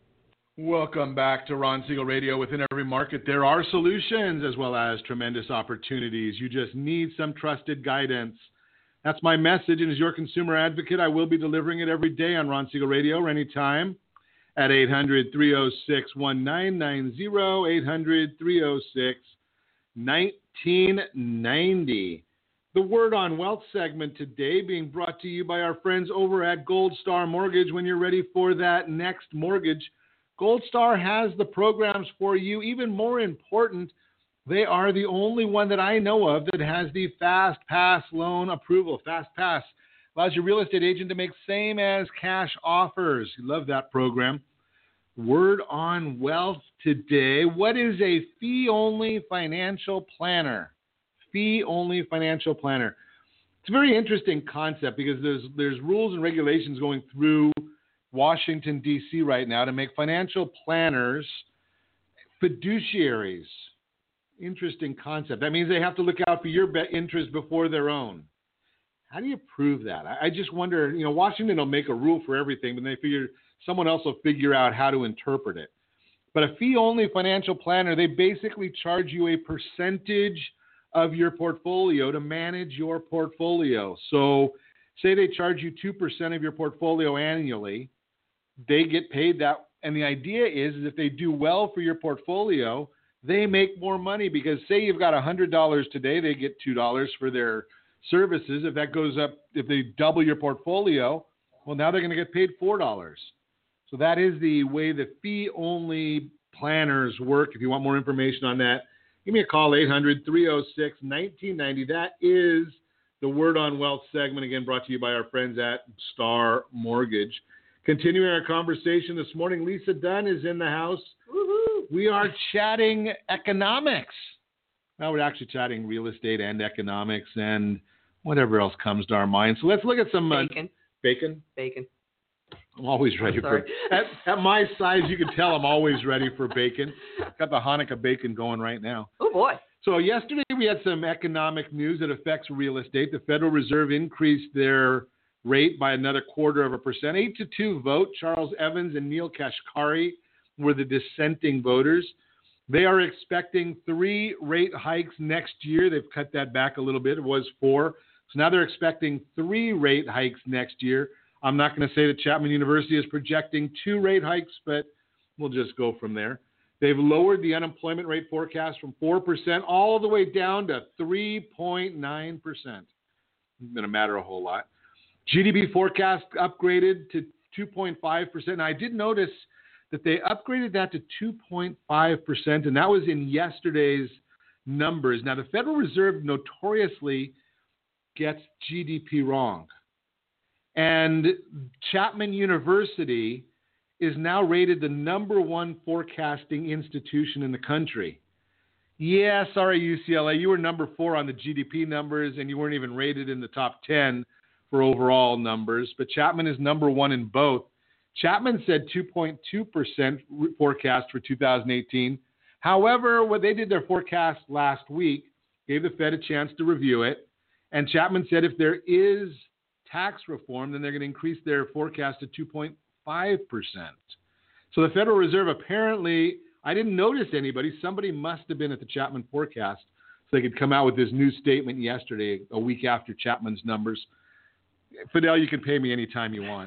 Welcome back to Ron Siegel Radio. Within every market, there are solutions as well as tremendous opportunities. You just need some trusted guidance. That's my message, and as your consumer advocate, I will be delivering it every day on Ron Siegel Radio or anytime at eight hundred three oh six one nine nine zero, eight hundred three oh six one nine nine zero. The Word on Wealth segment today being brought to you by our friends over at Gold Star Mortgage. When you're ready for that next mortgage, Gold Star has the programs for you. Even more important, they are the only one that I know of that has the Fast Pass loan approval. Fast Pass allows your real estate agent to make same as cash offers. You love that program. Word on Wealth today. What is a fee-only financial planner? Fee-only financial planner. It's a very interesting concept because there's there's rules and regulations going through Washington, D C right now to make financial planners fiduciaries. Interesting concept. That means they have to look out for your interest before their own. How do you prove that? I, I just wonder, you know, Washington will make a rule for everything, but they figure someone else will figure out how to interpret it. But a fee-only financial planner, they basically charge you a percentage of your portfolio to manage your portfolio. So say they charge you two percent of your portfolio annually. They get paid that. And the idea is, is if they do well for your portfolio, they make more money because say you've got one hundred dollars today, they get two dollars for their services. If that goes up, if they double your portfolio, well, now they're going to get paid four dollars. So that is the way the fee-only planners work. If you want more information on that, give me a call, eight hundred three oh six one nine nine zero. That is the Word on Wealth segment, again, brought to you by our friends at Star Mortgage. Continuing our conversation this morning, Lisa Dunn is in the house. Woo-hoo. We are chatting economics. Now we're actually chatting real estate and economics and whatever else comes to our mind. So let's look at some uh, bacon. Bacon. Bacon. I'm always ready for at, at my size. You can tell I'm always ready for bacon. Got the Hanukkah bacon going right now. Oh boy! So yesterday we had some economic news that affects real estate. The Federal Reserve increased their rate by another quarter of a percent, eight to two vote. Charles Evans and Neil Kashkari were the dissenting voters. They are expecting three rate hikes next year. They've cut that back a little bit. It was four. So now they're expecting three rate hikes next year. I'm not going to say that Chapman University is projecting two rate hikes, but we'll just go from there. They've lowered the unemployment rate forecast from four percent all the way down to three point nine percent. It's going to matter a whole lot. G D P forecast upgraded to two point five percent. Now, I did notice that they upgraded that to two point five percent, and that was in yesterday's numbers. Now, the Federal Reserve notoriously gets G D P wrong. And Chapman University is now rated the number one forecasting institution in the country. Yeah, sorry, U C L A. You were number four on the G D P numbers, and you weren't even rated in the top ten for overall numbers. But Chapman is number one in both. Chapman said two point two percent forecast for two thousand eighteen. However, when they did their forecast last week, gave the Fed a chance to review it, and Chapman said if there is tax reform, then they're going to increase their forecast to two point five percent. So the Federal Reserve apparently, I didn't notice anybody, somebody must have been at the Chapman forecast so they could come out with this new statement yesterday, a week after Chapman's numbers. Fidel, you can pay me anytime you want.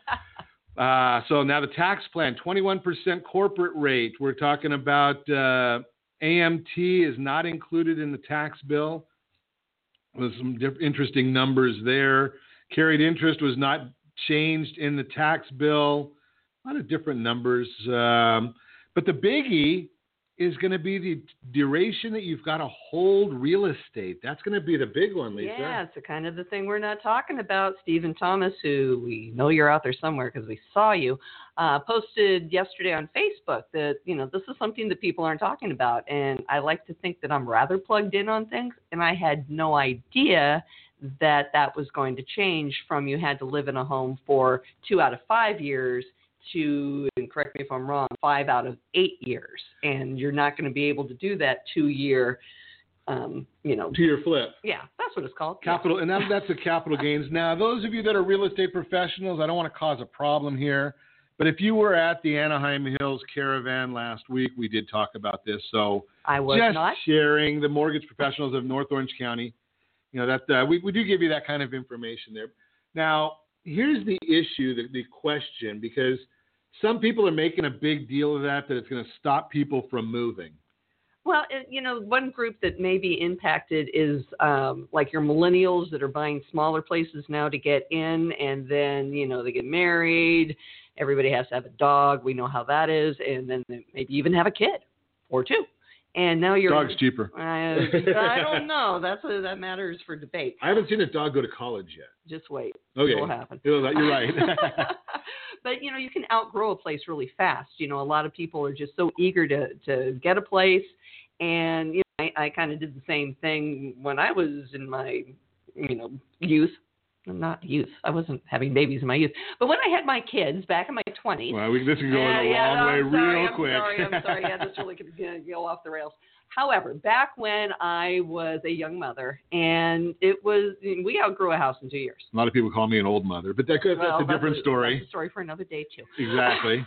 Uh, so now the tax plan, twenty-one percent corporate rate. We're talking about uh, A M T is not included in the tax bill. There's some diff- interesting numbers there. Carried interest was not changed in the tax bill. A lot of different numbers. Um, but the biggie is going to be the duration that you've got to hold real estate. That's going to be the big one, Lisa. Yeah, it's the kind of the thing we're not talking about. Stephen Thomas, who we know you're out there somewhere because we saw you, uh, posted yesterday on Facebook that, you know, this is something that people aren't talking about. And I like to think that I'm rather plugged in on things. And I had no idea that that was going to change from you had to live in a home for two out of five years to, and correct me if I'm wrong, five out of eight years. And you're not going to be able to do that two-year, um, you know. Two-year flip. Yeah, that's what it's called. Capital, and that, that's the capital gains. Now, those of you that are real estate professionals, I don't want to cause a problem here, but if you were at the Anaheim Hills Caravan last week, we did talk about this. So I was just not. sharing the mortgage professionals of North Orange County. You know, that uh, we, we do give you that kind of information there. Now, here's the issue, the, the question, because some people are making a big deal of that, that it's going to stop people from moving. Well, it, you know, one group that may be impacted is um, like your millennials that are buying smaller places now to get in, and then, you know, they get married. Everybody has to have a dog. We know how that is. And then they maybe even have a kid or two. And now you're dog's cheaper. I, I don't know. That's a, that matters for debate. I haven't seen a dog go to college yet. Just wait. Okay, it will happen. You're right. But you know, you can outgrow a place really fast. You know, a lot of people are just so eager to to get a place, and you know, I, I kind of did the same thing when I was in my you know youth. Not youth. I wasn't having babies in my youth. But when I had my kids back in my twenties. Well, we, this is going yeah, a yeah, long no, way I'm sorry, real I'm quick. Sorry, I'm sorry. Yeah, this really could go off the rails. However, back when I was a young mother, and it was, we outgrew a house in two years. A lot of people call me an old mother, but that, that's well, a different that's a, story. That's a story for another day, too. Exactly.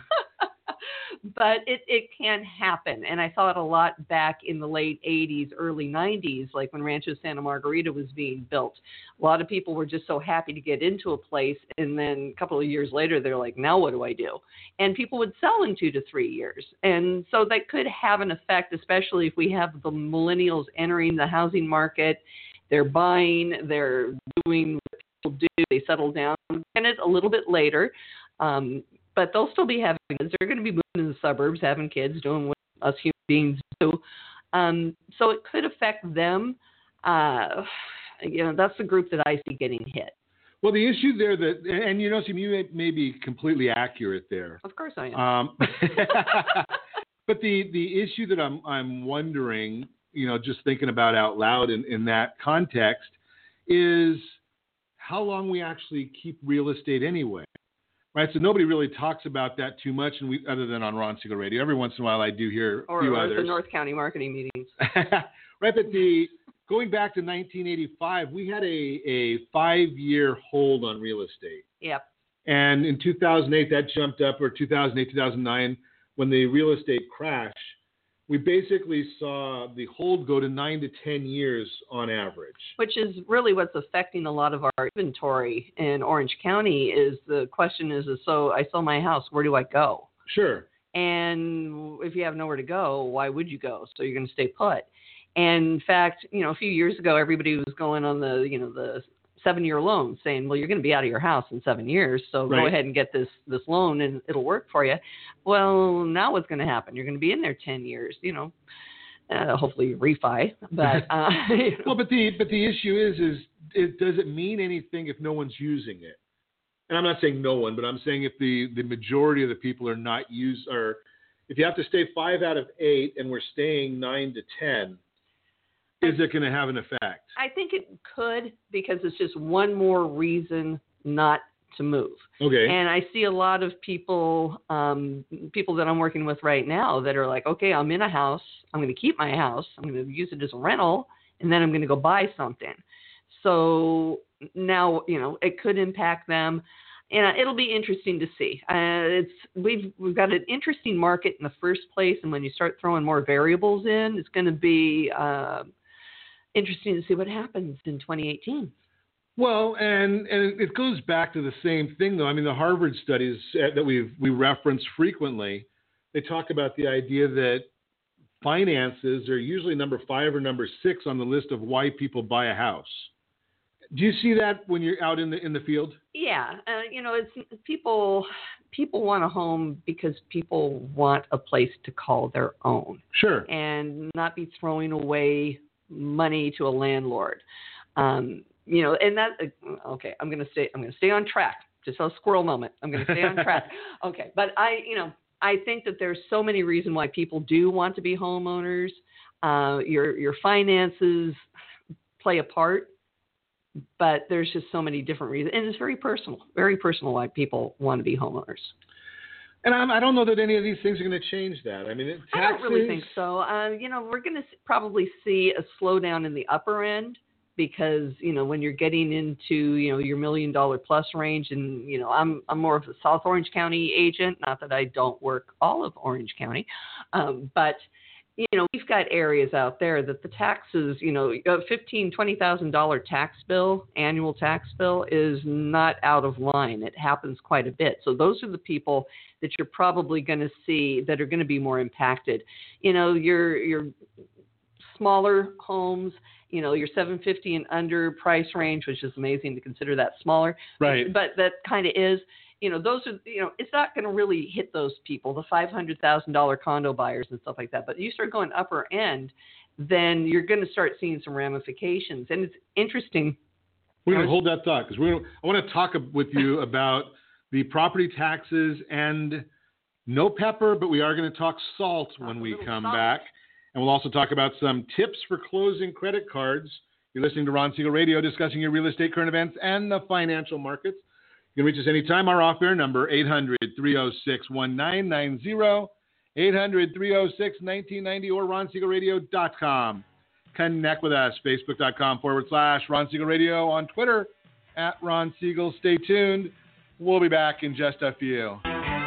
But it, it can happen. And I saw it a lot back in the late eighties, early nineties, like when Rancho Santa Margarita was being built. A lot of people were just so happy to get into a place. And then a couple of years later, they're like, now what do I do? And people would sell in two to three years. And so that could have an effect, especially if we have the millennials entering the housing market. They're buying, they're doing what people do, they settle down. And it's a little bit later. Um, But they'll still be having kids. They're going to be moving in the suburbs, having kids, doing what us human beings do. Um, so it could affect them. Uh, you know, that's the group that I see getting hit. Well, the issue there that, and you know, Steve, you may, may be completely accurate there. Of course I am. Um, but the the issue that I'm I'm wondering, you know, just thinking about out loud in, in that context, is how long we actually keep real estate anyway. Right, so nobody really talks about that too much, and we, other than on Ron Siegel Radio. Every once in a while, I do hear a or, few or others. the North County marketing meetings. Right, but the going back to nineteen eighty-five, we had a, a five-year hold on real estate. Yep. And in two thousand eight, that jumped up, or two thousand eight, two thousand nine, when the real estate crash, we basically saw the hold go to nine to ten years on average. Which is really what's affecting a lot of our inventory in Orange County. Is the question is, is so I sell my house, where do I go? Sure. And if you have nowhere to go, why would you go? So you're going to stay put. And in fact, you know, a few years ago, everybody was going on the, you know, the seven-year loan, saying, well, you're going to be out of your house in seven years, so right. Go ahead and get this this loan, and it'll work for you. Well, now what's going to happen? You're going to be in there ten years, you know. Uh, hopefully refi, but uh, you know. Well, but the but the issue is is it does it mean anything if no one's using it? And I'm not saying no one, but I'm saying if the, the majority of the people are not use are if you have to stay five out of eight and we're staying nine to ten, is it going to have an effect? I think it could, because it's just one more reason not to move. Okay. And I see a lot of people, um, people that I'm working with right now that are like, okay, I'm in a house. I'm going to keep my house. I'm going to use it as a rental, and then I'm going to go buy something. So now, you know, it could impact them. And it'll be interesting to see. Uh, it's we've we've got an interesting market in the first place, and when you start throwing more variables in, it's going to be uh, interesting to see what happens in twenty eighteen. Well, and and it goes back to the same thing, though. I mean, the Harvard studies that we we reference frequently, they talk about the idea that finances are usually number five or number six on the list of why people buy a house. Do you see that when you're out in the in the field? Yeah, uh, you know, it's people. People want a home because people want a place to call their own. Sure. And not be throwing away money to a landlord. Um, you know, and that. Okay, I'm going to stay. I'm going to stay on track. Just a squirrel moment. I'm going to stay on track. Okay, but I, you know, I think that there's so many reasons why people do want to be homeowners. Uh, your your finances play a part. But there's just so many different reasons. And it's very personal, very personal why people want to be homeowners. And I'm, I don't know that any of these things are going to change that. I mean, taxes... I don't really think so. Uh, you know, we're going to probably see a slowdown in the upper end because, you know, when you're getting into, you know, your million dollar plus range, and, you know, I'm I'm more of a South Orange County agent, not that I don't work all of Orange County, um, but you know, we've got areas out there that the taxes, you know, a fifteen thousand dollars, twenty thousand dollars tax bill, annual tax bill is not out of line. It happens quite a bit. So those are the people that you're probably going to see that are going to be more impacted. You know, your your smaller homes, you know, your seven hundred fifty dollars and under price range, which is amazing to consider that smaller. Right. But that kind of is. You know, those are, you know, it's not going to really hit those people, the five hundred thousand dollars condo buyers and stuff like that. But you start going upper end, then you're going to start seeing some ramifications. And it's interesting. We're going to hold that thought because we're gonna, I want to talk with you about the property taxes and no pepper, but we are going to talk salt when we come salt. back. And we'll also talk about some tips for closing credit cards. You're listening to Ron Siegel Radio, discussing your real estate, current events, and the financial markets. You can reach us anytime. Our off-air number, eight hundred, three oh six, one nine nine zero, eight hundred, three oh six, nineteen ninety, or ron siegel radio dot com. Connect with us, facebook.com forward slash Ron Siegel Radio, on Twitter, at Ron Siegel. Stay tuned. We'll be back in just a few.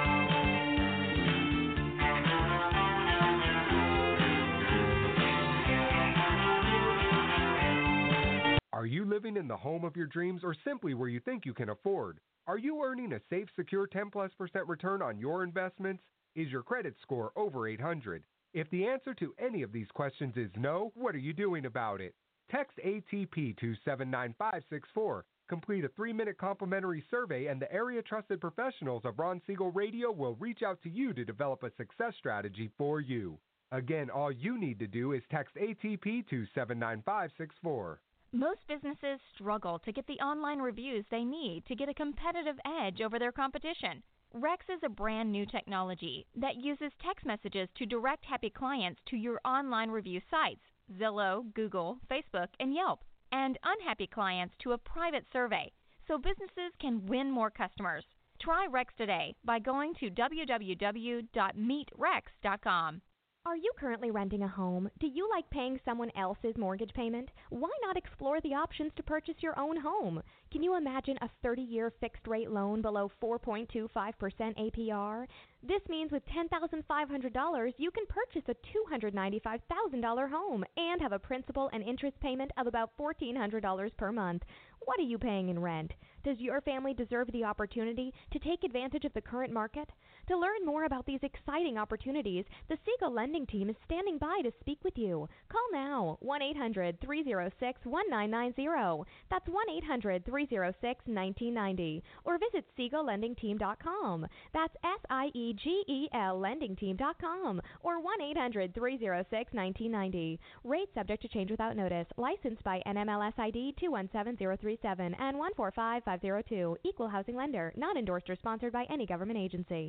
Are you living in the home of your dreams or simply where you think you can afford? Are you earning a safe, secure ten plus percent return on your investments? Is your credit score over eight hundred? If the answer to any of these questions is no, what are you doing about it? Text A T P to seven nine five six four. Complete a three-minute complimentary survey, and the area-trusted professionals of Ron Siegel Radio will reach out to you to develop a success strategy for you. Again, all you need to do is text A T P to seven nine five six four. Most businesses struggle to get the online reviews they need to get a competitive edge over their competition. Rex is a brand new technology that uses text messages to direct happy clients to your online review sites, Zillow, Google, Facebook, and Yelp, and unhappy clients to a private survey, so businesses can win more customers. Try Rex today by going to w w w dot meet rex dot com. Are you currently renting a home? Do you like paying someone else's mortgage payment? Why not explore the options to purchase your own home? Can you imagine a thirty-year fixed-rate loan below four point two five percent A P R? This means with ten thousand five hundred dollars, you can purchase a two hundred ninety-five thousand dollars home and have a principal and interest payment of about fourteen hundred dollars per month. What are you paying in rent? Does your family deserve the opportunity to take advantage of the current market? To learn more about these exciting opportunities, the Siegel Lending Team is standing by to speak with you. Call now, one eight hundred, three oh six, one nine nine zero. That's one eight hundred, three oh six, nineteen ninety. Or visit siegel lending team dot com. That's S I E G E L lending team dot com. Or one eight hundred, three oh six, nineteen ninety. Rates subject to change without notice. Licensed by N M L S I D two one seven zero three seven and one four five five zero two. Equal housing lender. Not endorsed or sponsored by any government agency.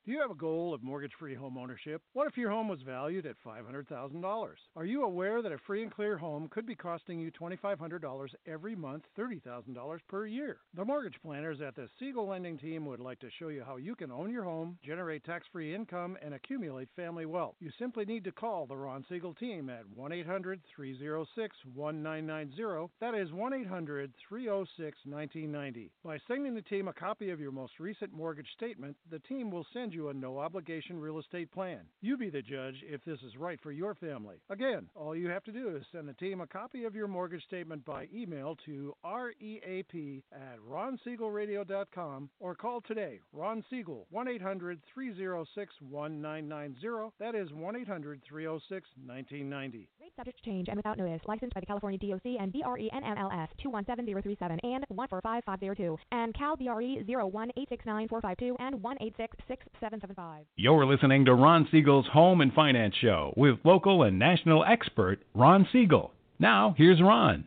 Do you have a goal of mortgage-free home ownership? What if your home was valued at five hundred thousand dollars? Are you aware that a free and clear home could be costing you twenty-five hundred dollars every month, thirty thousand dollars per year? The mortgage planners at the Siegel Lending Team would like to show you how you can own your home, generate tax-free income, and accumulate family wealth. You simply need to call the Ron Siegel team at one eight hundred, three oh six, one nine nine zero. That is one eight hundred, three oh six, one nine nine zero. By sending the team a copy of your most recent mortgage statement, the team will send you a no-obligation real estate plan. You be the judge if this is right for your family. Again, all you have to do is send the team a copy of your mortgage statement by email to reap at ron siegel radio dot com or call today. Ron Siegel, one eight hundred, three oh six, one nine nine zero. That is one eight hundred, three oh six, one nine nine zero. Rate subject to change and without notice. Licensed by the California D O C and B R E N M L S two one seven zero three seven and one four five five zero two and Cal B R E zero one eight six nine four five two and one eight six six seven seven five. You're listening to Ron Siegel's Home and Finance Show with local and national expert Ron Siegel. Now, here's Ron.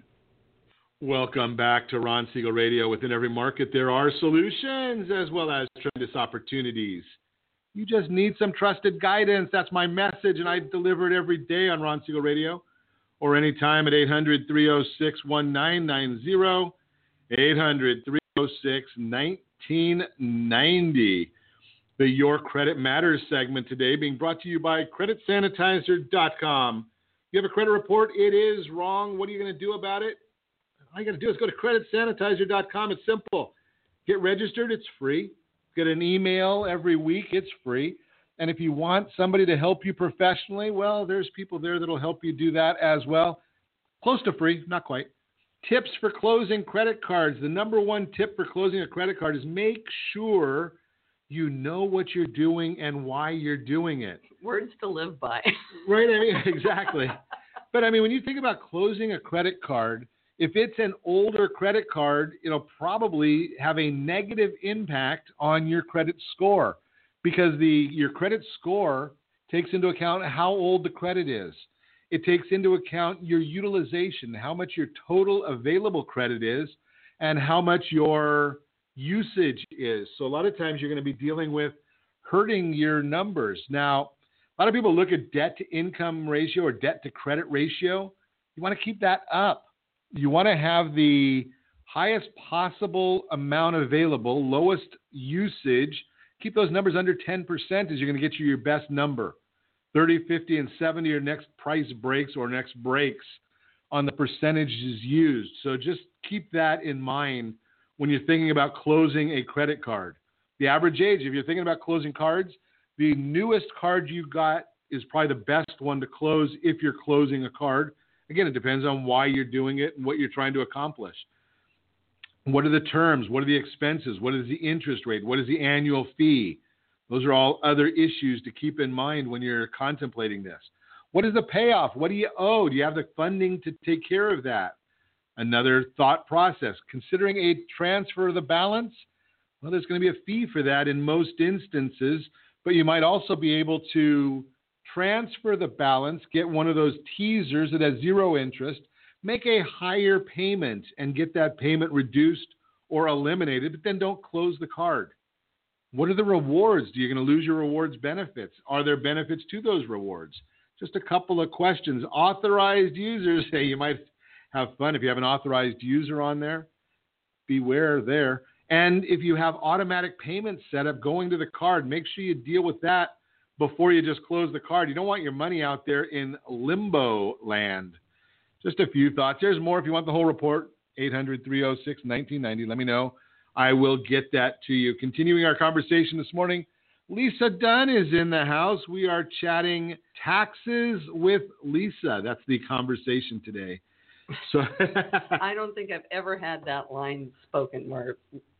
Welcome back to Ron Siegel Radio. Within every market, there are solutions as well as tremendous opportunities. You just need some trusted guidance. That's my message, and I deliver it every day on Ron Siegel Radio or anytime at eight hundred, three oh six, one nine nine zero, eight hundred, three oh six, one nine nine zero. The Your Credit Matters segment today being brought to you by credit sanitizer dot com. You have a credit report, it is wrong. What are you going to do about it? All you got to do is go to credit sanitizer dot com. It's simple. Get registered, it's free. Get an email every week, it's free. And if you want somebody to help you professionally, well, there's people there that will help you do that as well. Close to free, not quite. Tips for closing credit cards. The number one tip for closing a credit card is make sure you know what you're doing and why you're doing it. Words to live by. Right, I mean, exactly. But I mean, when you think about closing a credit card, if it's an older credit card, it'll probably have a negative impact on your credit score because the your credit score takes into account how old the credit is. It takes into account your utilization, how much your total available credit is, and how much your usage is. So a lot of times you're going to be dealing with hurting your numbers. Now, a lot of people look at debt to income ratio or debt to credit ratio. You want to keep that up. You want to have the highest possible amount available, lowest usage. Keep those numbers under ten percent as you're going to get you your best number. thirty, fifty, and seventy are next price breaks or next breaks on the percentages used. So just keep that in mind when you're thinking about closing a credit card. The average age, if you're thinking about closing cards, the newest card you got is probably the best one to close if you're closing a card. Again, it depends on why you're doing it and what you're trying to accomplish. What are the terms? What are the expenses? What is the interest rate? What is the annual fee? Those are all other issues to keep in mind when you're contemplating this. What is the payoff? What do you owe? Do you have the funding to take care of that? Another thought process. Considering a transfer of the balance, well, there's going to be a fee for that in most instances, but you might also be able to transfer the balance, get one of those teasers that has zero interest, make a higher payment and get that payment reduced or eliminated, but then don't close the card. What are the rewards? Do you going to lose your rewards benefits? Are there benefits to those rewards? Just a couple of questions. Authorized users, hey, you might have fun if you have an authorized user on there. Beware there. And if you have automatic payments set up going to the card, make sure you deal with that before you just close the card. You don't want your money out there in limbo land. Just a few thoughts. There's more if you want the whole report. eight hundred, three oh six, one nine nine zero. Let me know. I will get that to you. Continuing our conversation this morning, Lisa Dunn is in the house. We are chatting taxes with Lisa. That's the conversation today. So I don't think I've ever had that line spoken where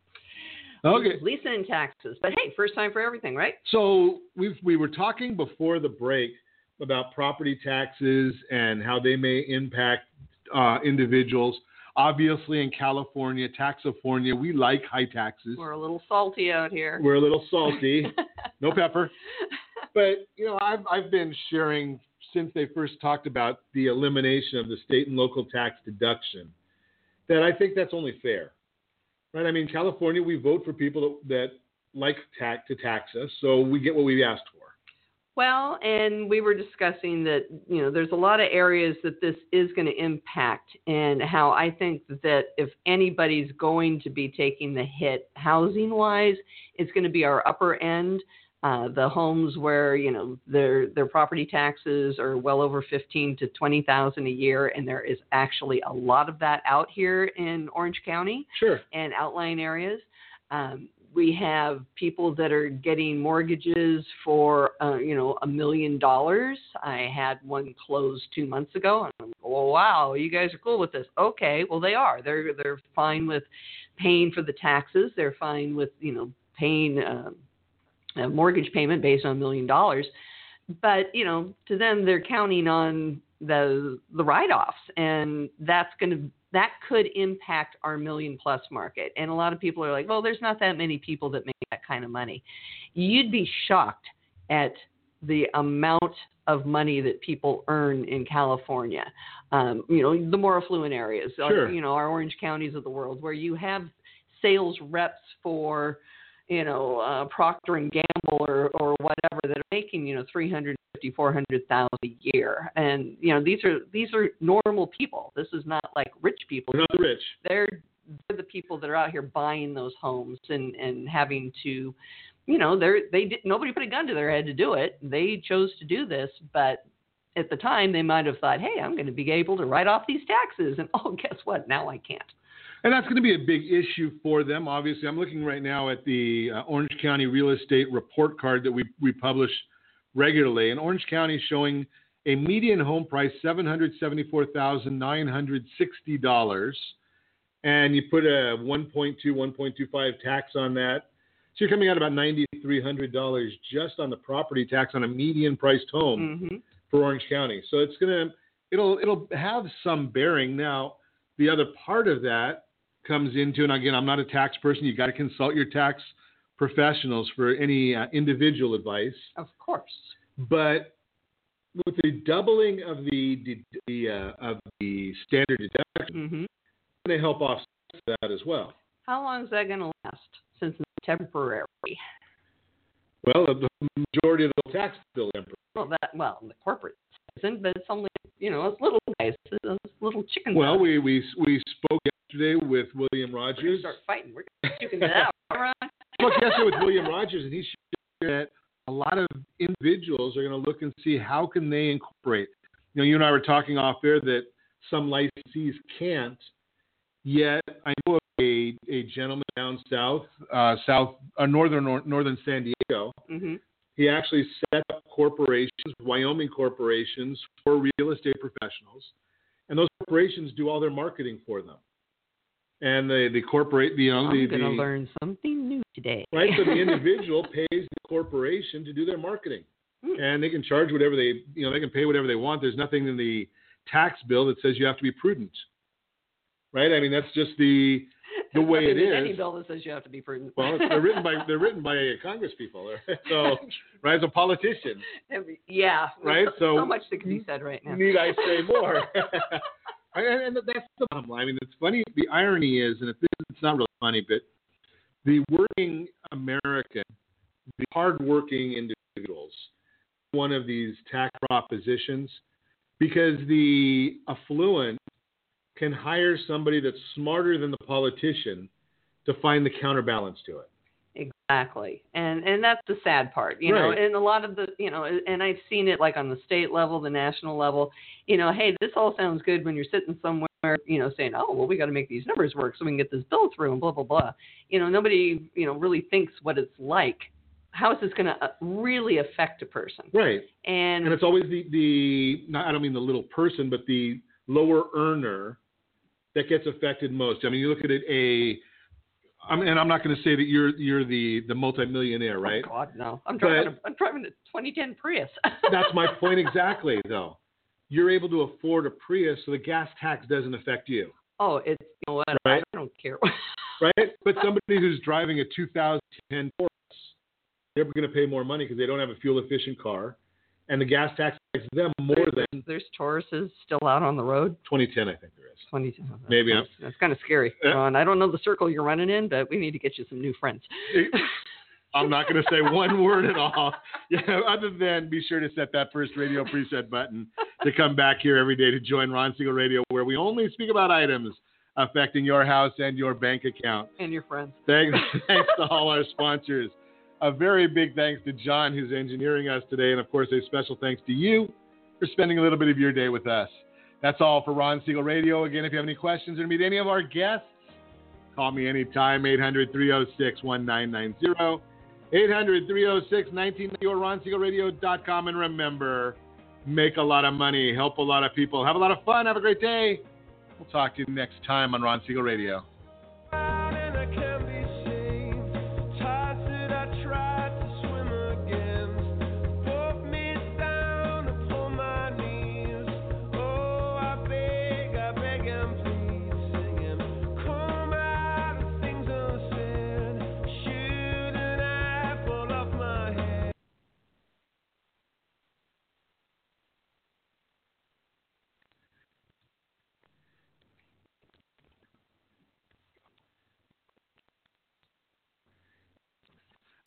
okay. Lisa in taxes. But hey, first time for everything, right? So we we were talking before the break about property taxes and how they may impact uh, individuals. Obviously, in California, Taxifornia, we like high taxes. We're a little salty out here. We're a little salty. No pepper. But, you know, I've, I've been sharing since they first talked about the elimination of the state and local tax deduction that I think that's only fair. Right? I mean, California, we vote for people that, that like tax to tax us, so we get what we asked for. Well, and we were discussing that, you know, there's a lot of areas that this is going to impact, and how I think that if anybody's going to be taking the hit housing-wise, it's going to be our upper end, uh, the homes where, you know, their their property taxes are well over fifteen to twenty thousand a year, and there is actually a lot of that out here in Orange County, sure, and outlying areas. Um, We have people that are getting mortgages for, uh, you know, a million dollars. I had one close two months ago. And I'm like, oh, wow, you guys are cool with this. Okay, well, they are. They're they're fine with paying for the taxes. They're fine with, you know, paying uh, a mortgage payment based on a million dollars. But, you know, to them, they're counting on the the write-offs, and that's going to that could impact our million plus market. And a lot of people are like, well, there's not that many people that make that kind of money. You'd be shocked at the amount of money that people earn in California. Um, you know, the more affluent areas, sure. our, you know, our Orange counties of the world, where you have sales reps for, you know, uh, Procter and Gamble or, or whatever that are making, you know, three hundred fifty, four hundred thousand a year. And, you know, these are, these are normal people. This is not like rich people. They're not the rich. They're, they're the people that are out here buying those homes and, and having to, you know, they're, they did, nobody put a gun to their head to do it. They chose to do this, but at the time they might have thought, hey, I'm going to be able to write off these taxes. And oh, guess what? Now I can't. And that's going to be a big issue for them. Obviously, I'm looking right now at the uh, Orange County Real Estate Report Card that we, we publish regularly. And Orange County is showing a median home price, seven hundred seventy-four thousand nine hundred sixty dollars. And you put a one point two, one point two five tax on that. So you're coming out about nine thousand three hundred dollars just on the property tax on a median priced home mm-hmm. for Orange County. So it's going to, it'll, it'll have some bearing. Now, the other part of that comes into, and again, I'm not a tax person. You got to consult your tax professionals for any uh, individual advice. Of course. But with the doubling of the, the uh, of the standard deduction, mm-hmm. it's going to help offset that as well. How long is that going to last? Since it's temporary. Well, the majority of the tax bill is temporary. Well, that well, the corporate isn't, but it's only, you know, it's little guys, it's little chicken. Well, we we we spoke yesterday with William Rogers. We're gonna start fighting. We're gonna chicken it out. Spoke yesterday with William Rogers, and he shared that a lot of individuals are going to look and see how can they incorporate. You know, you and I were talking off there that some licensees can't. Yet, I know of a, a gentleman down south, uh, south, uh, northern nor, northern San Diego. Mm-hmm. He actually set up corporations, Wyoming corporations, for real estate professionals, and those corporations do all their marketing for them. And the the corporate, you know, I'm the, going to the, learn something new today. Right, so the individual pays the corporation to do their marketing, mm. and they can charge whatever they, you know, they can pay whatever they want. There's nothing in the tax bill that says you have to be prudent. Right, I mean that's just the the way it is. Any bill that says you have to be prudent. Well, they're written by they're written by Congress people, so right, as a politician. Yeah. Right. So, so much that can be said right now. Need I say more? and, and that's the bottom line. I mean, it's funny. The irony is, and it's not really funny, but the working American, the hardworking individuals, one of these tax propositions, because the affluent can hire somebody that's smarter than the politician to find the counterbalance to it. Exactly. And and that's the sad part, you right. know, and a lot of the, you know, and I've seen it like on the state level, the national level, you know, hey, this all sounds good when you're sitting somewhere, you know, saying, oh, well, we got to make these numbers work so we can get this bill through and blah, blah, blah. You know, nobody, you know, really thinks what it's like. How is this going to really affect a person? Right. And, and it's always the, the not, I don't mean the little person, but the lower earner that gets affected most. I mean, you look at it, a, I mean, and I'm not going to say that you're you're the, the multimillionaire, right? Oh God, no. I'm driving a, I'm driving a twenty ten Prius. That's my point exactly, though. You're able to afford a Prius, so the gas tax doesn't affect you. Oh, it's, you know what? Right? I don't care. Right? But somebody who's driving a two thousand ten Taurus, they're going to pay more money because they don't have a fuel-efficient car, and the gas tax affects them more there's, than... There's Tauruses still out on the road? twenty ten, I think there is. twenty ten. That's Maybe. Kind of, that's kind of scary, yeah. Ron. I don't know the circle you're running in, but we need to get you some new friends. I'm not going to say one word at all. Yeah, other than be sure to set that first radio preset button to come back here every day to join Ron Siegel Radio, where we only speak about items affecting your house and your bank account. And your friends. Thanks, thanks to all our sponsors. A very big thanks to John, who's engineering us today. And, of course, a special thanks to you for spending a little bit of your day with us. That's all for Ron Siegel Radio. Again, if you have any questions or meet any of our guests, call me anytime, eight hundred, three oh six, one nine nine zero, eight hundred, three oh six, one nine nine zero, or ron siegel radio dot com. And remember, make a lot of money, help a lot of people, have a lot of fun, have a great day. We'll talk to you next time on Ron Siegel Radio.